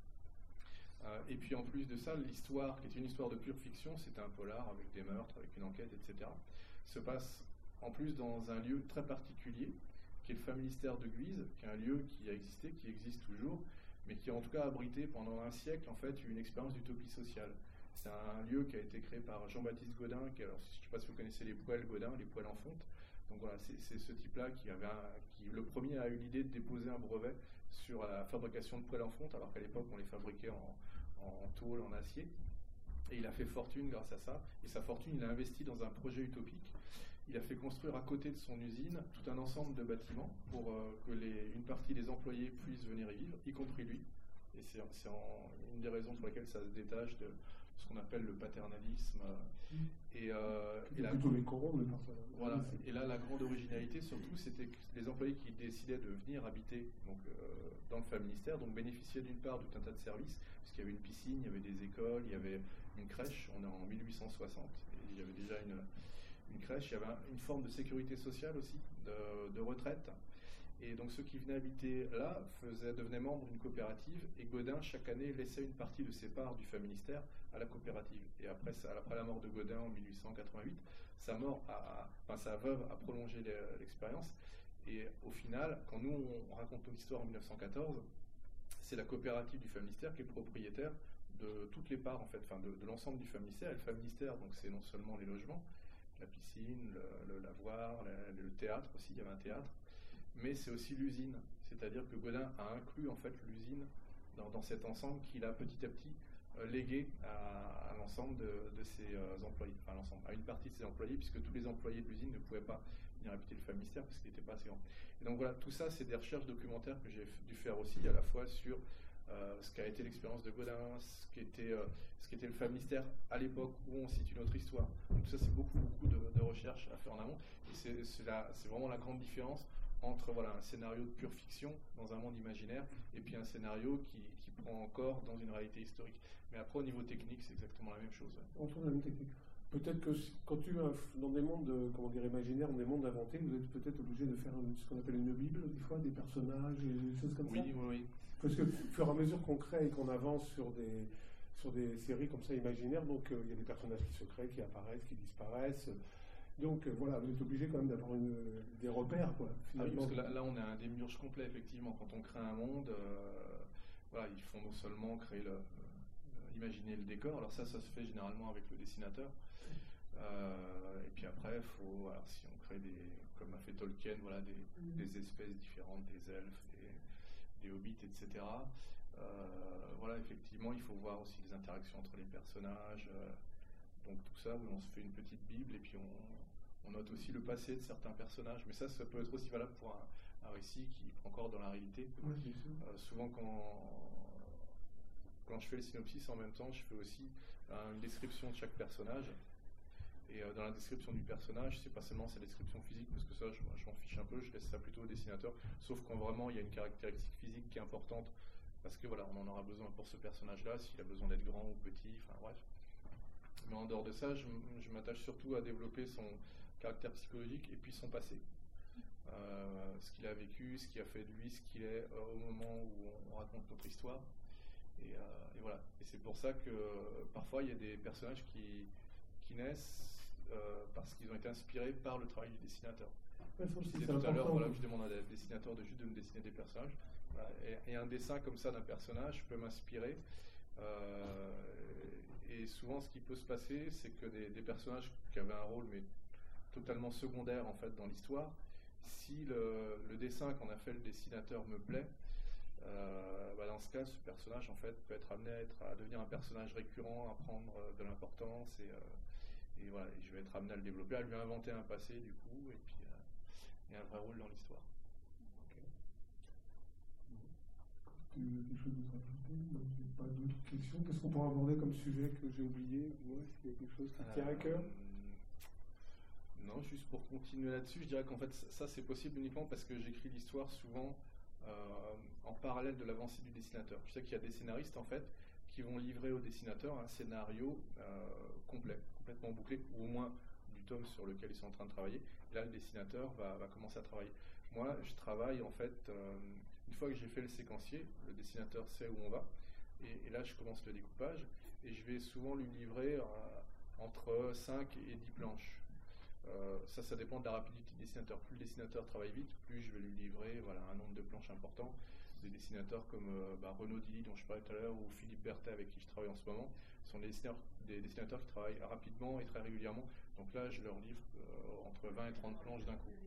Euh, et puis en plus de ça, l'histoire, qui est une histoire de pure fiction, c'est un polar avec des meurtres, avec une enquête, et cetera, se passe en plus dans un lieu très particulier, qui est le Familistère de Guise, qui est un lieu qui a existé, qui existe toujours, mais qui a en tout cas abrité pendant un siècle en fait une expérience d'utopie sociale. C'est un lieu qui a été créé par Jean-Baptiste Gaudin, qui, alors, je ne sais pas si vous connaissez les poêles Gaudin, les poêles en fonte. Donc voilà, c'est, c'est ce type-là qui, avait un, qui, le premier, a eu l'idée de déposer un brevet sur la fabrication de poêles en fonte, alors qu'à l'époque, on les fabriquait en, en tôle, en acier. Et il a fait fortune grâce à ça. Et sa fortune, il a investi dans un projet utopique. Il a fait construire à côté de son usine tout un ensemble de bâtiments pour euh, que les, une partie des employés puissent venir y vivre, y compris lui. Et c'est, c'est en, une des raisons pour lesquelles ça se détache de ce qu'on appelle le paternalisme. Mmh. Et, euh, et la, plutôt les corons, le personnel. Voilà. Et là, la grande originalité, surtout, c'était que les employés qui décidaient de venir habiter donc, euh, dans le Familistère, donc bénéficiaient d'une part de tout un tas de services, puisqu'il y avait une piscine, il y avait des écoles, il y avait une crèche. On est en mille huit cent soixante, et il y avait déjà une, une crèche. Il y avait un, une forme de sécurité sociale aussi, de, de retraite. Et donc ceux qui venaient habiter là faisaient, devenaient membres d'une coopérative, et Gaudin chaque année laissait une partie de ses parts du Familistère à la coopérative. Et après, ça, après la mort de Gaudin en mille huit cent quatre-vingt-huit, sa mort, a, enfin sa veuve a prolongé l'expérience. Et au final, quand nous on raconte notre histoire en mille neuf cent quatorze, c'est la coopérative du Familistère qui est propriétaire de toutes les parts en fait, enfin de, de l'ensemble du Familistère. Et le Familistère, donc c'est non seulement les logements, la piscine, le, le lavoir, le, le théâtre aussi, il y avait un théâtre. Mais c'est aussi l'usine, c'est-à-dire que Gaudin a inclus en fait l'usine dans, dans cet ensemble qu'il a petit à petit euh, légué à, à l'ensemble de, de ses euh, employés, enfin à l'ensemble, à une partie de ses employés, puisque tous les employés de l'usine ne pouvaient pas venir habiter le Familistère parce qu'il n'était pas assez grand. Et donc voilà, tout ça, c'est des recherches documentaires que j'ai dû faire aussi, à la fois sur euh, ce qu'a été l'expérience de Gaudin, ce qu'était euh, ce qu'était le Familistère à l'époque où on situe notre histoire. Donc tout ça, c'est beaucoup beaucoup de, de recherches à faire en amont, et c'est, c'est, la, c'est vraiment la grande différence entre voilà, un scénario de pure fiction dans un monde imaginaire et puis un scénario qui, qui prend encore dans une réalité historique. Mais après, au niveau technique, c'est exactement la même chose. Ouais. On trouve la même technique. Peut-être que quand tu vas dans des mondes, comment dire, imaginaires, dans des mondes inventés, vous êtes peut-être obligé de faire ce qu'on appelle une bible, des fois, des personnages et des choses comme oui, ça. Oui, oui, oui. Parce que, au fur et à mesure qu'on crée et qu'on avance sur des, sur des séries comme ça imaginaires, donc il euh, y a des personnages qui se créent, qui apparaissent, qui disparaissent. Donc euh, voilà, vous êtes obligé quand même d'avoir une, des repères, quoi. Ah oui, parce que là, là, on a un démiurge complet, effectivement. Quand on crée un monde, euh, voilà, il faut non seulement créer le, euh, imaginer le décor. Alors ça, ça se fait généralement avec le dessinateur. Euh, et puis après, faut, voilà, si on crée des, comme a fait Tolkien, voilà, des, mmh. des espèces différentes, des elfes, des, des hobbits, et cetera. Euh, voilà, effectivement, il faut voir aussi les interactions entre les personnages. Euh, donc tout ça, oui, on se fait une petite bible et puis on On note aussi le passé de certains personnages, mais ça, ça peut être aussi valable pour un, un récit qui est encore dans la réalité. Oui, euh, souvent, quand, quand je fais le synopsis, en même temps, je fais aussi euh, une description de chaque personnage. Et euh, dans la description du personnage, c'est pas seulement sa description physique, parce que ça, je, je m'en fiche un peu, je laisse ça plutôt au dessinateur, sauf quand vraiment il y a une caractéristique physique qui est importante, parce que voilà, on en aura besoin pour ce personnage-là, s'il a besoin d'être grand ou petit, enfin bref. Mais en dehors de ça, je, je m'attache surtout à développer son caractère psychologique et puis son passé. Euh, ce qu'il a vécu, ce qui a fait de lui ce qu'il est euh, au moment où on, on raconte notre histoire. Et, euh, et voilà. Et c'est pour ça que euh, parfois il y a des personnages qui, qui naissent euh, parce qu'ils ont été inspirés par le travail du dessinateur. Ouais, je disais tout à l'heure, voilà, je demande à des dessinateurs de juste de me dessiner des personnages. Voilà. Et, et un dessin comme ça d'un personnage peut m'inspirer. Euh, et souvent, ce qui peut se passer, c'est que des, des personnages qui avaient un rôle mais totalement secondaire en fait dans l'histoire, si le, le dessin qu'on a fait le dessinateur me plaît, euh, bah dans ce cas, ce personnage en fait peut être amené à, être, à devenir un personnage récurrent, à prendre de l'importance et, euh, et voilà, et je vais être amené à le développer, à lui inventer un passé du coup, et puis euh, et un vrai rôle dans l'histoire. Tu as quelque chose à rajouter? Je n'ai pas d'autres questions. Qu'est-ce qu'on pourrait aborder comme sujet que j'ai oublié? Moi, est-ce qu'il y a quelque chose qui te tient à cœur? Non, juste pour continuer là-dessus, je dirais qu'en fait, ça, c'est possible uniquement parce que j'écris l'histoire souvent euh, en parallèle de l'avancée du dessinateur. Je sais qu'il y a des scénaristes en fait qui vont livrer au dessinateur un scénario euh, complet, complètement bouclé, ou au moins du tome sur lequel ils sont en train de travailler. Et là, le dessinateur va, va commencer à travailler. Moi, je travaille en fait, euh, une fois que j'ai fait le séquencier, le dessinateur sait où on va, et, et là, je commence le découpage, et je vais souvent lui livrer euh, entre cinq et dix planches. Euh, ça, ça dépend de la rapidité du dessinateur. Plus le dessinateur travaille vite, plus je vais lui livrer voilà, un nombre de planches important. Des dessinateurs comme euh, bah, Renaud Dilly, dont je parlais tout à l'heure, ou Philippe Berthet, avec qui je travaille en ce moment, sont des dessinateurs, des dessinateurs qui travaillent rapidement et très régulièrement. Donc là, je leur livre euh, entre vingt et trente planches d'un coup.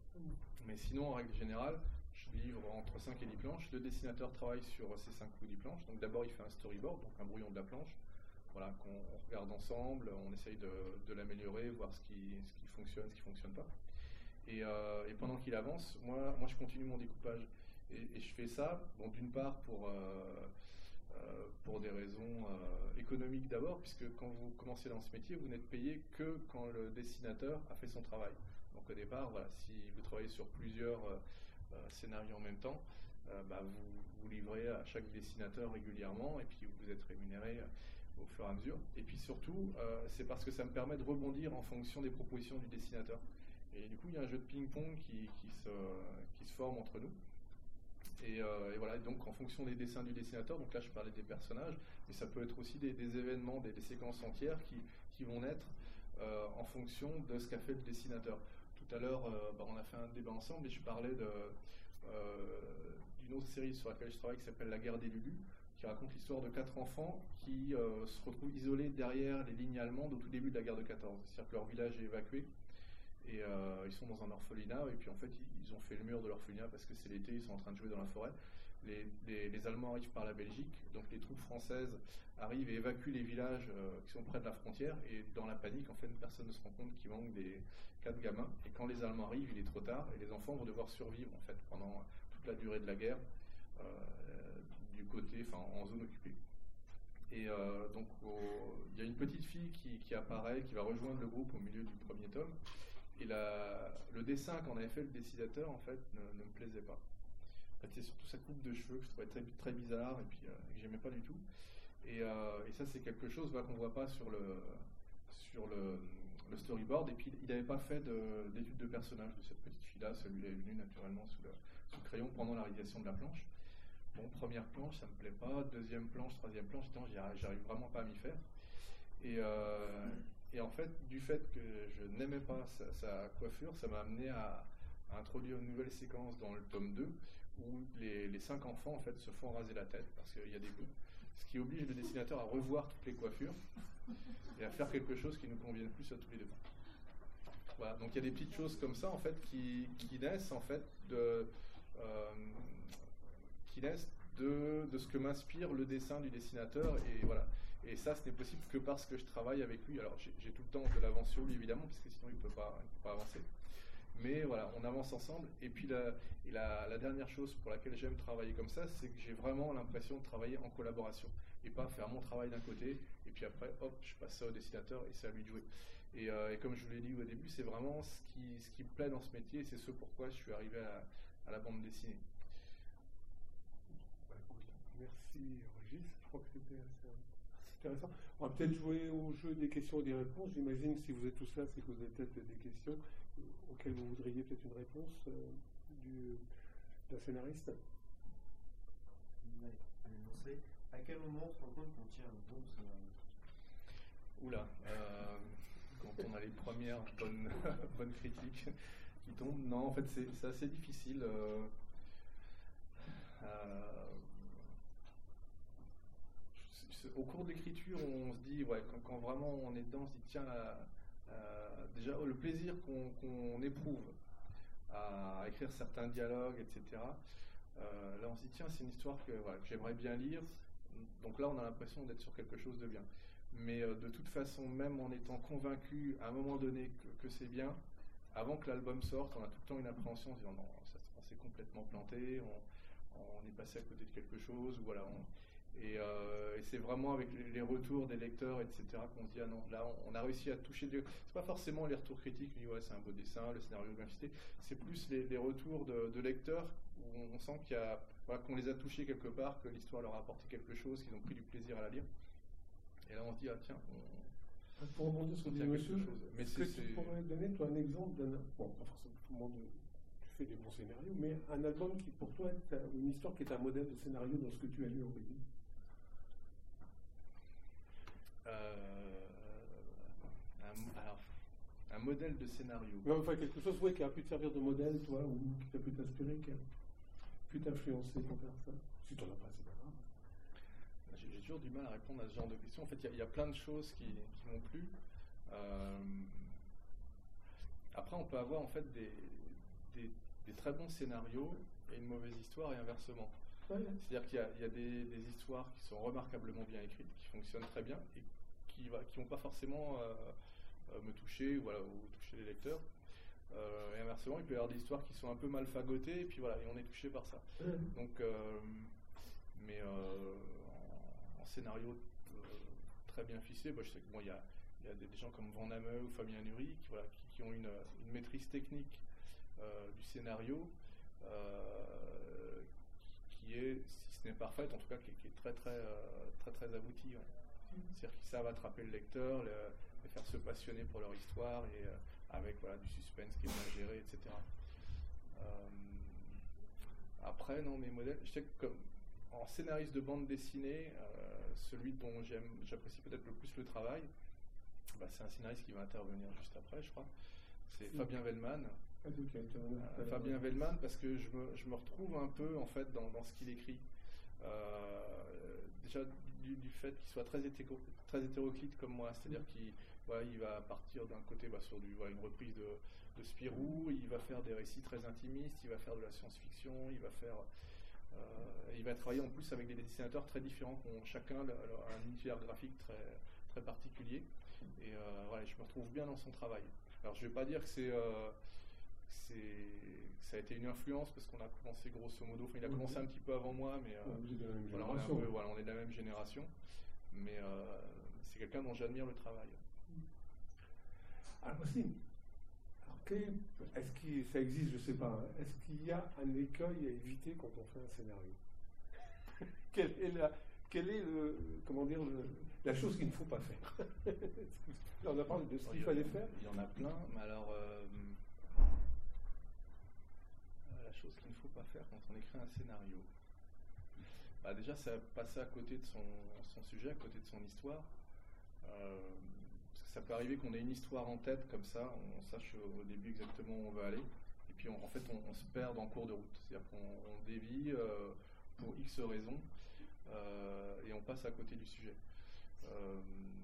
Mais sinon, en règle générale, je livre entre cinq et dix planches. Le dessinateur travaille sur ces cinq ou dix planches. Donc d'abord, il fait un storyboard, donc un brouillon de la planche. Voilà, qu'on regarde ensemble, on essaye de, de l'améliorer, voir ce qui, ce qui fonctionne, ce qui ne fonctionne pas. Et, euh, et pendant qu'il avance, moi, moi je continue mon découpage. Et, et je fais ça, bon, d'une part pour, euh, euh, pour des raisons euh, économiques d'abord, puisque quand vous commencez dans ce métier, vous n'êtes payé que quand le dessinateur a fait son travail. Donc au départ, voilà, si vous travaillez sur plusieurs euh, euh, scénarios en même temps, euh, bah, vous, vous livrez à chaque dessinateur régulièrement, et puis vous êtes rémunéré au fur et à mesure. Et puis surtout, euh, c'est parce que ça me permet de rebondir en fonction des propositions du dessinateur. Et du coup, il y a un jeu de ping-pong qui, qui, se, qui se forme entre nous. Et, euh, et voilà, donc en fonction des dessins du dessinateur, donc là je parlais des personnages, mais ça peut être aussi des, des événements, des, des séquences entières qui, qui vont naître euh, en fonction de ce qu'a fait le dessinateur. Tout à l'heure, euh, bah, on a fait un débat ensemble et je parlais de, euh, d'une autre série sur laquelle je travaille qui s'appelle La guerre des Lulus, qui raconte l'histoire de quatre enfants qui euh, se retrouvent isolés derrière les lignes allemandes au tout début de la guerre de quatorze. C'est-à-dire que leur village est évacué et euh, ils sont dans un orphelinat et puis en fait ils ont fait le mur de l'orphelinat parce que c'est l'été, ils sont en train de jouer dans la forêt. Les, les, les Allemands arrivent par la Belgique, donc les troupes françaises arrivent et évacuent les villages euh, qui sont près de la frontière, et dans la panique, en fait, personne ne se rend compte qu'il manque des quatre gamins, et quand les Allemands arrivent, il est trop tard, et les enfants vont devoir survivre en fait pendant toute la durée de la guerre euh, du côté, enfin en zone occupée. Et euh, donc il y a une petite fille qui, qui apparaît, qui va rejoindre le groupe au milieu du premier tome, et la, le dessin qu'en avait fait le dessinateur en fait ne, ne me plaisait pas. En fait, c'est surtout sa coupe de cheveux que je trouvais très, très bizarre et puis euh, que j'aimais pas du tout. Et, euh, et ça, c'est quelque chose voilà, qu'on ne voit pas sur le, sur le, le storyboard. Et puis, il n'avait pas fait de, d'étude de personnage de cette petite fille-là. Celui-là est venu naturellement sous le, sous le crayon pendant la réalisation de la planche. Bon, première planche, ça me plaît pas. Deuxième planche, troisième planche, non, j'arrive vraiment pas à m'y faire. Et, euh, et en fait, du fait que je n'aimais pas sa, sa coiffure, ça m'a amené à, à introduire une nouvelle séquence dans le tome deux, où les, les cinq enfants en fait se font raser la tête parce qu'il y a des bouts, ce qui oblige le dessinateur à revoir toutes les coiffures et à faire quelque chose qui nous convienne plus à tous les deux. Voilà, donc il y a des petites choses comme ça en fait qui, qui naissent en fait de euh, qui naissent de, de ce que m'inspire le dessin du dessinateur, et voilà. Et ça, ce n'est possible que parce que je travaille avec lui. Alors j'ai, j'ai tout le temps de l'avance sur lui évidemment, parce que sinon il ne peut pas, il peut pas avancer. Mais voilà, on avance ensemble. Et puis la, et la, la dernière chose pour laquelle j'aime travailler comme ça, c'est que j'ai vraiment l'impression de travailler en collaboration et pas faire mon travail d'un côté et puis après, hop, je passe ça au dessinateur et c'est à lui de jouer. Et, euh, et comme je vous l'ai dit au début, c'est vraiment ce qui, ce qui me plaît dans ce métier, et c'est ce pourquoi je suis arrivé à, à la bande dessinée. Merci Régis, je crois que c'était assez intéressant. On va peut-être jouer au jeu des questions et des réponses. J'imagine que si vous êtes tous là, c'est que vous avez peut-être des questions auxquelles vous voudriez peut-être une réponse euh, du, d'un scénariste. Ouais, allez lancer. À quel moment on se rend compte qu'on tient un bon scénariste? Oula, euh, quand on a les premières bonnes, bonnes critiques qui tombent. Non, en fait, c'est, c'est assez difficile. Euh, euh, Au cours de l'écriture, on se dit, ouais, quand, quand vraiment on est dedans, on se dit, tiens, la, euh, déjà le plaisir qu'on, qu'on éprouve à écrire certains dialogues, et cetera. Euh, là, on se dit, tiens, c'est une histoire que, voilà, que j'aimerais bien lire. Donc là, on a l'impression d'être sur quelque chose de bien. Mais euh, de toute façon, même en étant convaincu à un moment donné que, que c'est bien, avant que l'album sorte, on a tout le temps une appréhension, en se disant, non, ça, on s'est complètement planté, on, on est passé à côté de quelque chose, ou voilà. On, Et, euh, et c'est vraiment avec les, les retours des lecteurs, et cetera, qu'on se dit, ah non, là, on, on a réussi à toucher Dieu. C'est pas forcément les retours critiques, mais ouais, c'est un beau dessin, le scénario bien ficelé. C'est plus les, les retours de, de lecteurs où on, on sent qu'il y a, voilà, qu'on les a touchés quelque part, que l'histoire leur a apporté quelque chose, qu'ils ont pris du plaisir à la lire. Et là, on se dit, ah tiens, on, pour rebondir sur on ce tient que quelque chose. Mais est-ce que c'est, tu c'est... pourrais donner, toi, un exemple d'un... Bon, pas forcément tout le monde... Tu fais des bons scénarios, mais un album qui, pour toi, est une histoire qui est un modèle de scénario dans ce que tu as lu en Origine. Euh, un, alors, un modèle de scénario. Mais enfin, quelque chose ouais, qui a pu te servir de modèle, toi, ou qui t'a pu t'inspirer, qui a pu t'influencer pour faire ça. Si tu n'en as pas, c'est pas grave. J'ai, j'ai toujours du mal à répondre à ce genre de questions. En fait, il y, y a plein de choses qui, qui m'ont plu. Euh, après, on peut avoir en fait des, des, des très bons scénarios et une mauvaise histoire et inversement. Ouais. C'est-à-dire qu'il y a, il y a des, des histoires qui sont remarquablement bien écrites, qui fonctionnent très bien et qui va, qui vont pas forcément euh, euh, me toucher, voilà, ou toucher les lecteurs. Euh, et inversement, il peut y avoir des histoires qui sont un peu mal fagotées et puis voilà, et on est touché par ça. Ouais. Donc, euh, mais euh, en, en scénario euh, très bien ficelé, bah, je sais que bon, il y a, il y a des, des gens comme Van Damme ou Fabien Nury qui, voilà, qui, qui ont une, une maîtrise technique euh, du scénario. Euh, qui est, si ce n'est parfaite, en tout cas qui, qui est très très euh, très très aboutie. Ouais. Mmh. C'est-à-dire qu'ils savent attraper le lecteur, le, les faire se passionner pour leur histoire et euh, avec voilà, du suspense qui est bien géré, et cetera. Euh, après, non, mes modèles, je sais que comme en scénariste de bande dessinée, euh, celui dont j'aime, j'apprécie peut-être le plus le travail, bah, c'est un scénariste qui va intervenir juste après, je crois. C'est mmh. Fabien Wellman. Euh, Fabien Wellman, parce que je me, je me retrouve un peu en fait dans, dans ce qu'il écrit. Euh, déjà du, du fait qu'il soit très, hétéro, très hétéroclite comme moi, c'est-à-dire qu'il voilà, il va partir d'un côté bah, sur du, voilà, une reprise de, de Spirou, il va faire des récits très intimistes, il va faire de la science-fiction, il va faire, euh, il va travailler en plus avec des dessinateurs très différents qui ont chacun le, le, un univers graphique très, très particulier. Et euh, voilà, je me retrouve bien dans son travail. Alors je ne vais pas dire que c'est euh, C'est, ça a été une influence parce qu'on a commencé grosso modo, enfin il a commencé un petit peu avant moi, mais euh, ouais, voilà, on est un peu, voilà, on est de la même génération, mais euh, c'est quelqu'un dont j'admire le travail. Alors aussi, alors quel, est-ce que ça existe, je sais pas, hein, est-ce qu'il y a un écueil à éviter quand on fait un scénario? Quelle est la, quelle est le, comment dire, le, la chose qu'il ne faut pas faire? On a parlé de ce qu'il fallait faire. Il y en a plein, mais alors euh, la chose qu'il ne faut pas faire quand on écrit un scénario, bah déjà c'est passer à côté de son, son sujet, à côté de son histoire. Euh, parce que ça peut arriver qu'on ait une histoire en tête comme ça, on sache au début exactement où on veut aller, et puis on, en fait on, on se perd en cours de route. C'est-à-dire qu'on on dévie euh, pour X raisons, euh, et on passe à côté du sujet. Euh,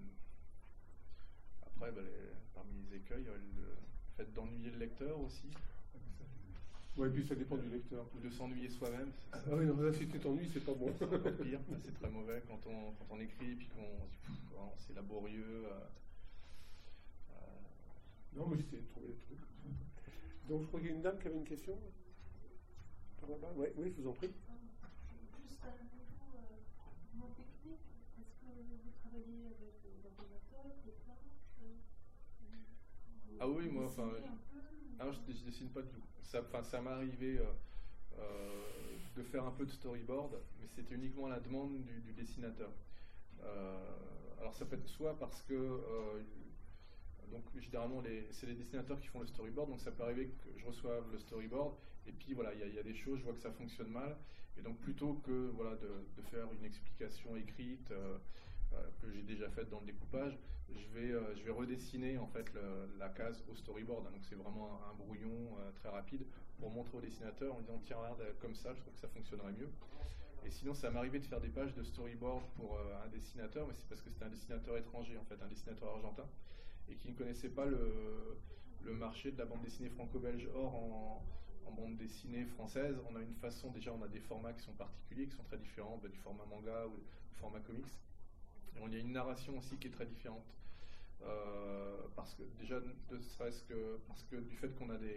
après, bah, les, parmi les écueils, le fait d'ennuyer le lecteur aussi. Ouais, et puis ça dépend du lecteur. Ou de s'ennuyer soi-même. Ah oui, non, là, si tu t'ennuies, c'est pas bon. C'est encore pire, c'est très mauvais quand on, quand on écrit et puis qu'on se dit, pff, oh, c'est laborieux. Euh, euh... Non, mais j'essaie de trouver des trucs. Donc, je crois qu'il y a une dame qui avait une question. Ouais, oui, je vous en prie. Juste un niveau euh, technique, est-ce que vous travaillez avec l'ordinateur, les planches euh, Ah oui, moi, enfin. Ah, je, je dessine pas du tout. Ça, ça m'est arrivé euh, euh, de faire un peu de storyboard, mais c'était uniquement à la demande du, du dessinateur. Euh, alors ça peut être soit parce que euh, donc généralement les, c'est les dessinateurs qui font le storyboard, donc ça peut arriver que je reçoive le storyboard et puis voilà, il y, y a des choses, je vois que ça fonctionne mal, et donc plutôt que voilà de, de faire une explication écrite euh, euh, que j'ai déjà faite dans le découpage, je vais euh, je vais redessiner en fait le, la case au storyboard, hein, donc c'est vraiment un, un brouillon euh, très rapide pour montrer au dessinateur en disant tiens regarde comme ça, je trouve que ça fonctionnerait mieux. Et sinon ça m'arrivait de faire des pages de storyboard pour euh, un dessinateur, mais c'est parce que c'était un dessinateur étranger en fait, un dessinateur argentin, et qui ne connaissait pas le, le marché de la bande dessinée franco-belge. Or en, en bande dessinée française, on a une façon, déjà on a des formats qui sont particuliers, qui sont très différents, bah, du format manga ou du format comics. Et on y a une narration aussi qui est très différente. Euh, parce que déjà, ne serait-ce que parce que du fait qu'on a des,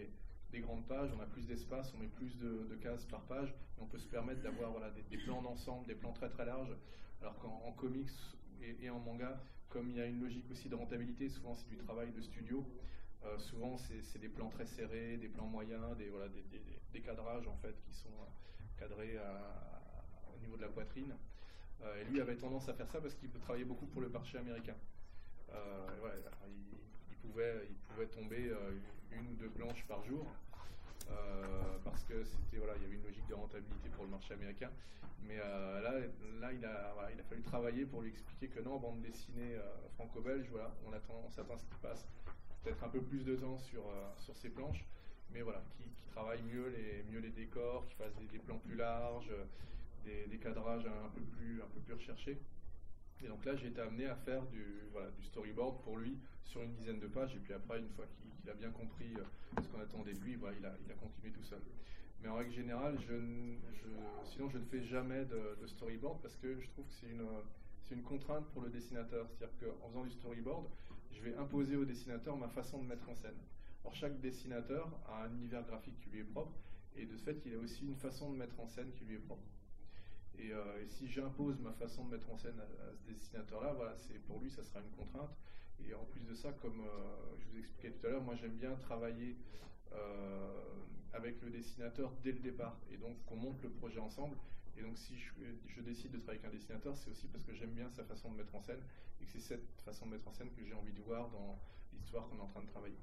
des grandes pages, on a plus d'espace, on met plus de, de cases par page, et on peut se permettre d'avoir voilà, des, des plans d'ensemble, des plans très très larges, alors qu'en en comics et, et en manga, comme il y a une logique aussi de rentabilité, souvent c'est du travail de studio, euh, souvent c'est, c'est des plans très serrés, des plans moyens, des, voilà, des, des, des cadrages en fait qui sont cadrés à, à, au niveau de la poitrine. Euh, et lui avait tendance à faire ça parce qu'il travaillait beaucoup pour le marché américain. Euh, ouais, il, il, pouvait, il pouvait tomber euh, une ou deux planches par jour euh, parce que c'était voilà, il y avait une logique de rentabilité pour le marché américain. Mais euh, là, là il, a, voilà, il a fallu travailler pour lui expliquer que non, en bande dessinée euh, franco-belge, voilà, on attend, on s'attend à ce qu'il passe peut-être un peu plus de temps sur, euh, sur ces planches, mais voilà, qui, qui travaille mieux les, mieux les décors, qui fasse des, des plans plus larges, des, des cadrages un peu plus, un peu plus recherchés. Et donc là, j'ai été amené à faire du, voilà, du storyboard pour lui sur une dizaine de pages. Et puis après, une fois qu'il, qu'il a bien compris euh, ce qu'on attendait de lui, voilà, il, a, il a continué tout seul. Mais en règle générale, je, je, sinon je ne fais jamais de, de storyboard parce que je trouve que c'est une, c'est une contrainte pour le dessinateur. C'est-à-dire qu'en faisant du storyboard, je vais imposer au dessinateur ma façon de mettre en scène. Alors chaque dessinateur a un univers graphique qui lui est propre et de ce fait, il a aussi une façon de mettre en scène qui lui est propre. Et, euh, et si j'impose ma façon de mettre en scène à, à ce dessinateur-là, voilà, c'est, pour lui, ça sera une contrainte. Et en plus de ça, comme euh, je vous expliquais tout à l'heure, moi j'aime bien travailler euh, avec le dessinateur dès le départ. Et donc qu'on monte le projet ensemble. Et donc si je, je décide de travailler avec un dessinateur, c'est aussi parce que j'aime bien sa façon de mettre en scène. Et que c'est cette façon de mettre en scène que j'ai envie de voir dans l'histoire qu'on est en train de travailler.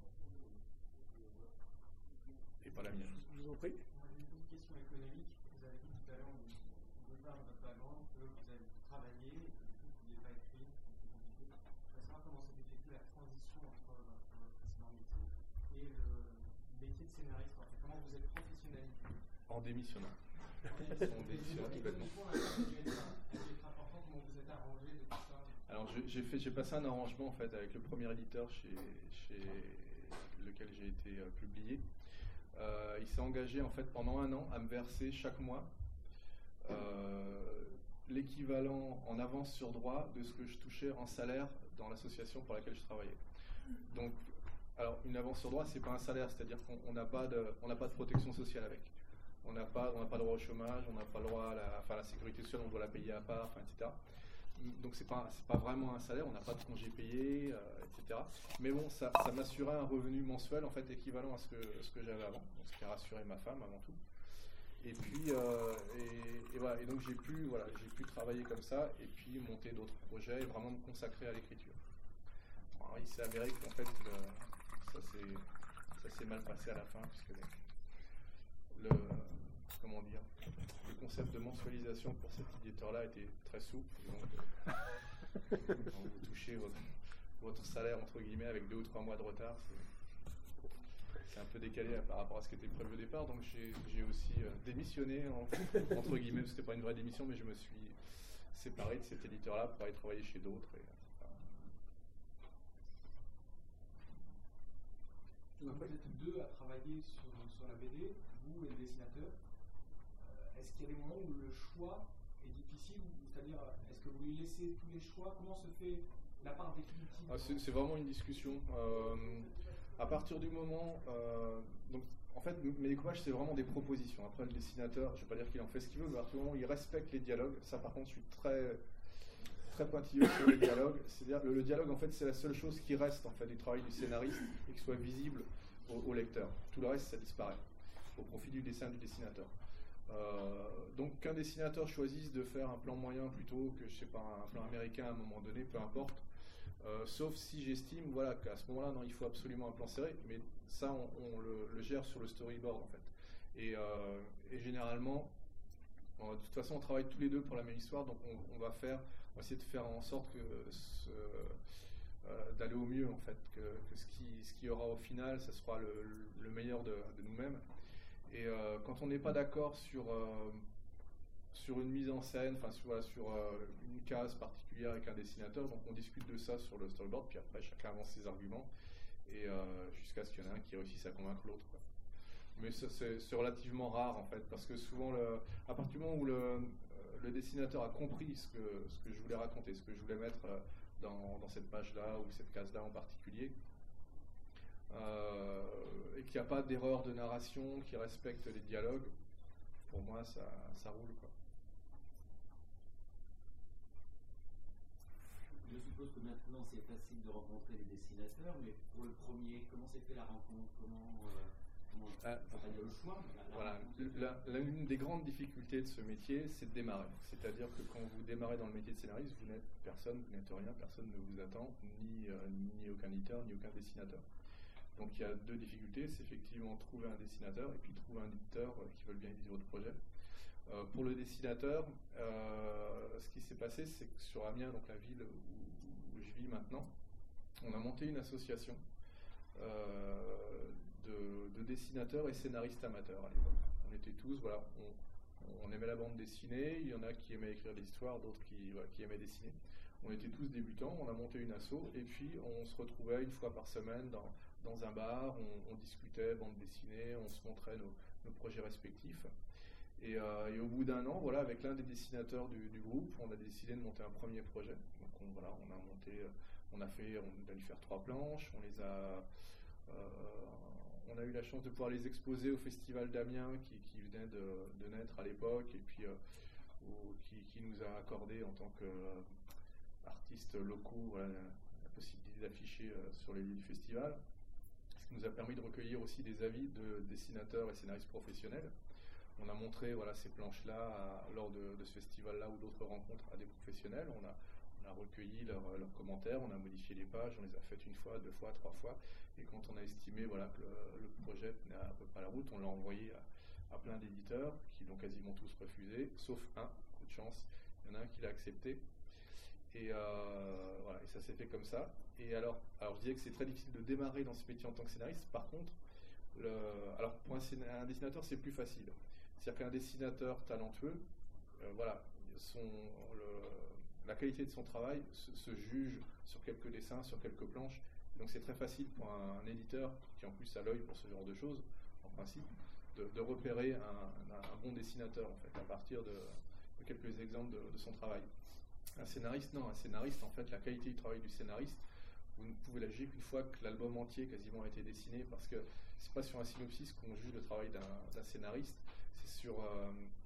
Et pas la mienne. Je vous en prie. Une question économique. Vous avez dit tout à l'heure, de part de votre background, que vous avez travaillé et que du coup vous ne pouviez pas écrire, c'était compliqué. Je voudrais savoir comment s'est effectuée la transition entre votre précédent métier et le métier de scénariste. En fait, comment vous êtes professionnalisé? En démissionnant. En démissionnant complètement. Comment vous êtes arrangé de tout ça? Alors j'ai, fait, j'ai passé un arrangement en fait avec le premier éditeur chez, chez lequel j'ai été euh, publié. Euh, il s'est engagé en fait pendant un an à me verser chaque mois euh, l'équivalent en avance sur droit de ce que je touchais en salaire dans l'association pour laquelle je travaillais. Donc, alors une avance sur droit, c'est pas un salaire, c'est-à-dire qu'on n'a pas de, on n'a pas de protection sociale avec. On n'a pas, on n'a pas droit au chômage, on n'a pas le droit à la, enfin la sécurité sociale, on doit la payer à part, enfin, et cetera. Donc c'est pas, c'est pas vraiment un salaire, on n'a pas de congé payé, euh, et cetera. Mais bon, ça, ça m'assurait un revenu mensuel en fait équivalent à ce que, ce que j'avais avant, donc ce qui a rassuré ma femme avant tout. Et puis, euh, et, et voilà, et donc j'ai pu, voilà, j'ai pu travailler comme ça et puis monter d'autres projets et vraiment me consacrer à l'écriture. Alors, il s'est avéré qu'en fait, le, ça, s'est, ça s'est mal passé à la fin puisque le, le comment dire, le concept de mensualisation pour cet éditeur-là était très souple. Donc, euh, quand vous touchez votre, votre salaire entre guillemets avec deux ou trois mois de retard, c'est, c'est un peu décalé par rapport à ce qui était prévu au départ. Donc j'ai, j'ai aussi euh, démissionné en, entre guillemets, parce que c'était pas une vraie démission, mais je me suis séparé de cet éditeur-là pour aller travailler chez d'autres. Et, enfin... Vous êtes deux à travailler sur, sur la B D, vous et le dessinateur. Est-ce qu'il y a des moments où le choix est difficile, c'est-à-dire est-ce que vous lui laissez tous les choix? Comment se fait la part définitive? ah, c'est, c'est vraiment une discussion. Euh, à partir du moment, euh, donc en fait, mes découpages c'est vraiment des propositions. Après le dessinateur, je ne vais pas dire qu'il en fait ce qu'il veut, mais à partir du moment où il respecte les dialogues, ça par contre je suis très très pointilleux sur les dialogues. C'est-à-dire le, le dialogue en fait c'est la seule chose qui reste en fait du travail du scénariste et qui soit visible au, au lecteur. Tout le reste ça disparaît au profit du dessin du dessinateur. Euh, donc qu'un dessinateur choisisse de faire un plan moyen plutôt que je sais pas un plan américain à un moment donné, peu importe, euh, sauf si j'estime voilà qu'à ce moment-là non il faut absolument un plan serré, mais ça on, on le, le gère sur le storyboard en fait. Et, euh, et généralement, bon, de toute façon on travaille tous les deux pour la même histoire, donc on, on va faire, on va essayer de faire en sorte que ce, euh, d'aller au mieux en fait, que, que ce qui ce qui y aura au final, ça sera le, le meilleur de, de nous-mêmes. Et euh, quand on n'est pas d'accord sur, euh, sur une mise en scène, enfin sur, voilà, sur euh, une case particulière avec un dessinateur, donc on discute de ça sur le storyboard, puis après chacun avance ses arguments, et euh, jusqu'à ce qu'il y en ait un qui réussisse à convaincre l'autre, quoi. Mais ça, c'est, c'est relativement rare en fait, parce que souvent, le, à partir du moment où le, le dessinateur a compris ce que, ce que je voulais raconter, ce que je voulais mettre dans, dans cette page-là ou cette case-là en particulier, euh, et qu'il n'y a pas d'erreur de narration, qui respecte les dialogues, pour moi, ça, ça roule, quoi. Je suppose que maintenant c'est facile de rencontrer les dessinateurs, mais pour le premier, comment s'est fait la rencontre? Comment, euh, comment ah, on va dire le choix la, la Voilà, la, la, l'une des grandes difficultés de ce métier, c'est de démarrer. C'est-à-dire que quand vous démarrez dans le métier de scénariste, vous n'êtes personne, vous n'êtes rien, personne ne vous attend, ni, euh, ni aucun éditeur, ni aucun dessinateur. Donc il y a deux difficultés, c'est effectivement trouver un dessinateur et puis trouver un éditeur euh, qui veut bien éditer votre projet. Euh, pour le dessinateur, euh, ce qui s'est passé, c'est que sur Amiens, donc la ville où, où je vis maintenant, on a monté une association euh, de, de dessinateurs et scénaristes amateurs à l'époque. On était tous, voilà, on, on aimait la bande dessinée, il y en a qui aimaient écrire des histoires, d'autres qui, voilà, qui aimaient dessiner. On était tous débutants, on a monté une asso et puis on se retrouvait une fois par semaine dans, dans un bar, on, on discutait bande dessinée, on se montrait nos, nos projets respectifs. Et, euh, et au bout d'un an, voilà, avec l'un des dessinateurs du, du groupe, on a décidé de monter un premier projet. Donc on, voilà, on a monté, on a fait, on a dû faire trois planches, on les a, euh, on a eu la chance de pouvoir les exposer au Festival d'Amiens qui, qui venait de, de naître à l'époque et puis euh, au, qui, qui nous a accordé en tant qu'artistes euh, locaux, voilà, la, la possibilité d'afficher euh, sur les lieux du festival, ce qui nous a permis de recueillir aussi des avis de dessinateurs et scénaristes professionnels. On a montré, voilà, ces planches-là lors de, de ce festival-là ou d'autres rencontres à des professionnels. On a, on a recueilli leurs leur commentaires, on a modifié les pages, on les a faites une fois, deux fois, trois fois. Et quand on a estimé, voilà, que le, le projet tenait à peu près à la route, on l'a envoyé à, à plein d'éditeurs qui l'ont quasiment tous refusé, sauf un, coup de chance, il y en a un qui l'a accepté. Et, euh, voilà, et ça s'est fait comme ça. Et alors, alors je disais que c'est très difficile de démarrer dans ce métier en tant que scénariste. Par contre, le, alors pour un, un dessinateur, c'est plus facile. C'est-à-dire qu'un dessinateur talentueux, euh, voilà, son, le, la qualité de son travail se, se juge sur quelques dessins, sur quelques planches. Donc c'est très facile pour un, un éditeur qui en plus a l'œil pour ce genre de choses, en principe, de, de repérer un, un, un bon dessinateur en fait, à partir de, de quelques exemples de, de son travail. Un scénariste, non, un scénariste, en fait, la qualité du travail du scénariste, vous ne pouvez la juger qu'une fois que l'album entier quasiment a été dessiné, parce que c'est pas sur un synopsis qu'on juge le travail d'un, d'un scénariste. C'est sur, euh,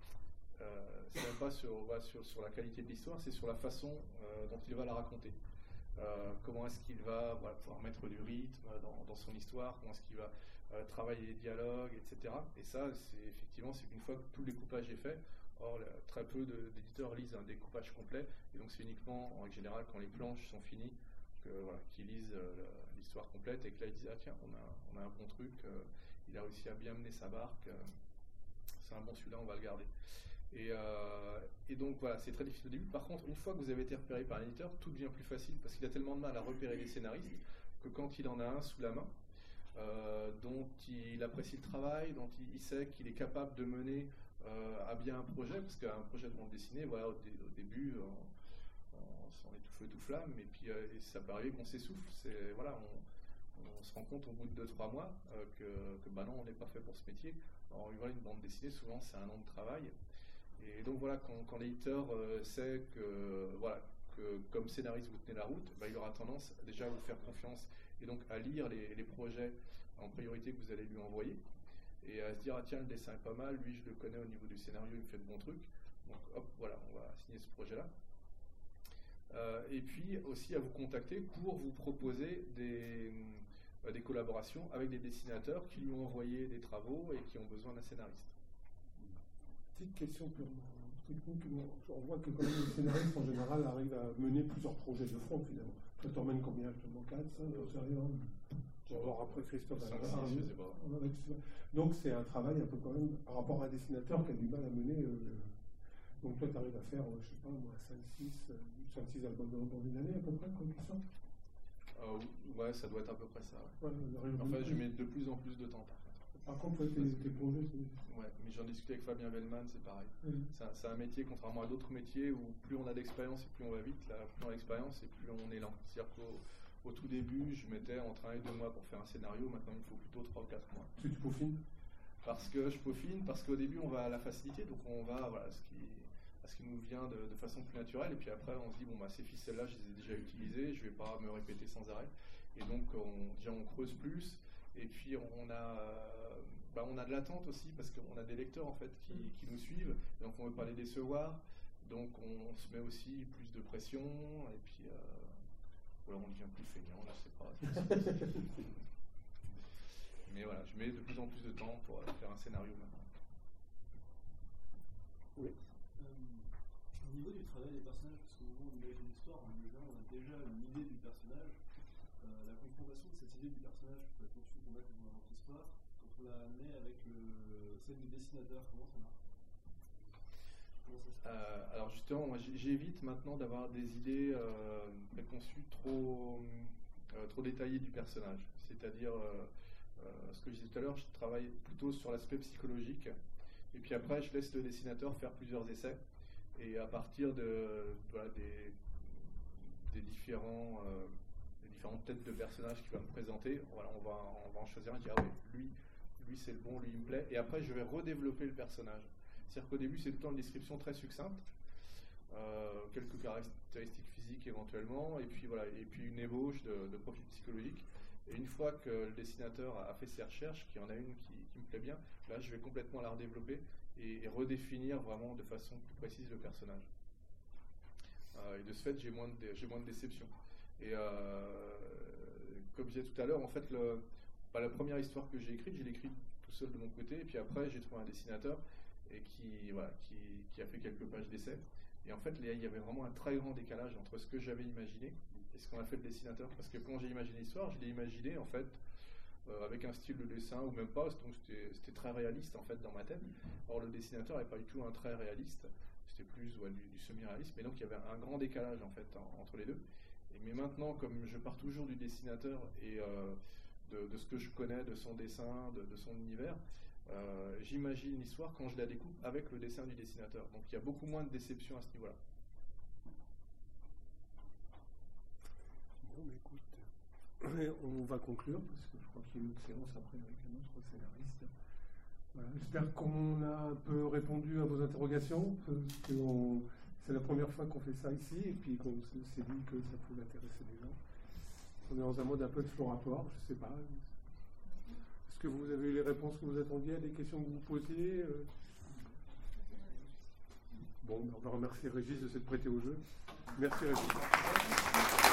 euh, c'est même pas sur, ouais, sur, sur la qualité de l'histoire, c'est sur la façon euh, dont il va la raconter. Euh, comment est-ce qu'il va voilà, pouvoir mettre du rythme dans, dans son histoire, comment est-ce qu'il va euh, travailler les dialogues, et cetera. Et ça, c'est effectivement, c'est qu'une fois que tout le découpage est fait, or le, très peu de, d'éditeurs lisent un découpage complet, et donc c'est uniquement en général quand les planches sont finies que, voilà, qu'ils lisent euh, l'histoire complète et que là ils disent ah tiens, on a, on a un bon truc, euh, il a réussi à bien mener sa barque. Euh, c'est un bon celui-là, on va le garder. Et, euh, et donc voilà, c'est très difficile au début. Par contre, une fois que vous avez été repéré par un éditeur, tout devient plus facile parce qu'il a tellement de mal à repérer les scénaristes que quand il en a un sous la main, euh, dont il apprécie le travail, dont il, il sait qu'il est capable de mener euh, à bien un projet, parce qu'un projet de bande dessinée, voilà, au, dé, au début, on, on, on est tout feu tout flamme, et puis euh, et ça peut arriver qu'on s'essouffle. C'est, voilà, on, on se rend compte au bout de deux trois mois euh, que, que bah non, on n'est pas fait pour ce métier. Alors, voilà, une bande dessinée, souvent, c'est un an de travail. Et donc, voilà, quand, quand l'éditeur euh, sait que, voilà, que, comme scénariste, vous tenez la route, bah, il aura tendance déjà à vous faire confiance et donc à lire les, les projets en priorité que vous allez lui envoyer et à se dire, ah tiens, le dessin est pas mal, lui, je le connais au niveau du scénario, il me fait de bons trucs. Donc, hop, voilà, on va signer ce projet-là. Euh, et puis, aussi à vous contacter pour vous proposer des... des collaborations avec des dessinateurs qui lui ont envoyé des travaux et qui ont besoin d'un scénariste. Petite question purement technique. On voit que quand même les scénaristes en général arrivent à mener plusieurs projets de front finalement. Toi, tu emmènes combien actuellement? quatre, cinq, j'en sais rien. Genre après Christophe. cinq, six, je sais pas. Donc c'est un travail un peu quand même par rapport à un dessinateur qui a du mal à mener. Euh, donc toi, tu arrives à faire, euh, je sais pas moi, cinq six albums dans une année à peu près, comme ça. Euh, ouais, ça doit être à peu près ça. Ouais. Ouais, en fait, je mets de plus en plus de temps par contre. Par contre, ouais, tes, tes projets, c'est... Ouais, mais j'en discutais avec Fabien Vellman, c'est pareil. Mmh. C'est, un, c'est un métier, contrairement à d'autres métiers, où plus on a d'expérience et plus on va vite. Là, plus on a d'expérience et plus on est lent. C'est-à-dire qu'au au tout début, je mettais entre un et deux mois pour faire un scénario. Maintenant, il me faut plutôt trois ou quatre mois. Parce que tu peaufines? Parce que je peaufine, parce qu'au début, on va à la facilité. Donc, on va voilà, ce qui, à ce qui nous vient de, de façon plus naturelle. Et puis après, on se dit, bon, bah, ces ficelles-là, je les ai déjà utilisées. Je ne vais pas me répéter sans arrêt. Et donc, on, déjà, on creuse plus. Et puis on a, euh, bah, on a de l'attente aussi parce qu'on a des lecteurs en fait qui, qui nous suivent, donc on veut pas les décevoir, donc on, on se met aussi plus de pression et puis euh, voilà, on devient plus feignant, je sais pas. Mais voilà, je mets de plus en plus de temps pour faire un scénario maintenant. Oui. Euh, au niveau du travail des personnages, parce qu'au moment où on imagine l'histoire, on a déjà une idée du personnage. Euh, la confrontation de cette idée du personnage qui peut être conçue pour mettre dans notre histoire, quand on la met avec le, celle du dessinateur, comment ça marche? Comment ça se passe? euh, Alors justement, moi j'évite maintenant d'avoir des idées euh, préconçues trop, euh, trop détaillées du personnage. C'est-à-dire, euh, euh, ce que je disais tout à l'heure, je travaille plutôt sur l'aspect psychologique. Et puis après, je laisse le dessinateur faire plusieurs essais. Et à partir de, voilà, des, des, différents, euh, des différentes têtes de personnages qu'il va me présenter, voilà, on, va, on va en choisir un qui dit ah oui, lui, lui c'est le bon, lui il me plaît. Et après, je vais redévelopper le personnage. C'est-à-dire qu'au début, c'est tout le temps une description très succincte, euh, quelques caractéristiques physiques éventuellement, et puis, voilà, et puis une ébauche de, de profil psychologique. Et une fois que le dessinateur a fait ses recherches, qu'il y en a une qui, qui me plaît bien, là je vais complètement la redévelopper et, et redéfinir vraiment de façon plus précise le personnage. Euh, et de ce fait, j'ai moins de, j'ai moins de déception. Et euh, comme je disais tout à l'heure, en fait, le, bah, la première histoire que j'ai écrite, je l'ai écrite tout seul de mon côté, et puis après j'ai trouvé un dessinateur et qui, voilà, qui, qui a fait quelques pages d'essai. Et en fait, il y avait vraiment un très grand décalage entre ce que j'avais imaginé et ce qu'on a fait le dessinateur. Parce que quand j'ai imaginé l'histoire, je l'ai imaginé en fait euh, avec un style de dessin ou même pas, donc c'était, c'était très réaliste en fait dans ma tête. Or le dessinateur n'est pas du tout un très réaliste, c'était plus ouais, du, du semi-réalisme. Mais donc il y avait un grand décalage en fait en, entre les deux. Et, mais maintenant, comme je pars toujours du dessinateur et euh, de, de ce que je connais, de son dessin, de, de son univers, Euh, j'imagine l'histoire quand je la découpe avec le dessin du dessinateur. Donc il y a beaucoup moins de déception à ce niveau-là. Bon, mais écoute, on va conclure parce que je crois qu'il y a une autre séance après avec un autre scénariste. Voilà, j'espère qu'on a un peu répondu à vos interrogations, parce que on, c'est la première fois qu'on fait ça ici et puis qu'on s'est dit que ça pouvait intéresser les gens. On est dans un mode un peu exploratoire, je sais pas. Est-ce que vous avez eu les réponses que vous attendiez à des questions que vous posiez? Bon, on va remercier Régis de s'être prêté au jeu. Merci Régis.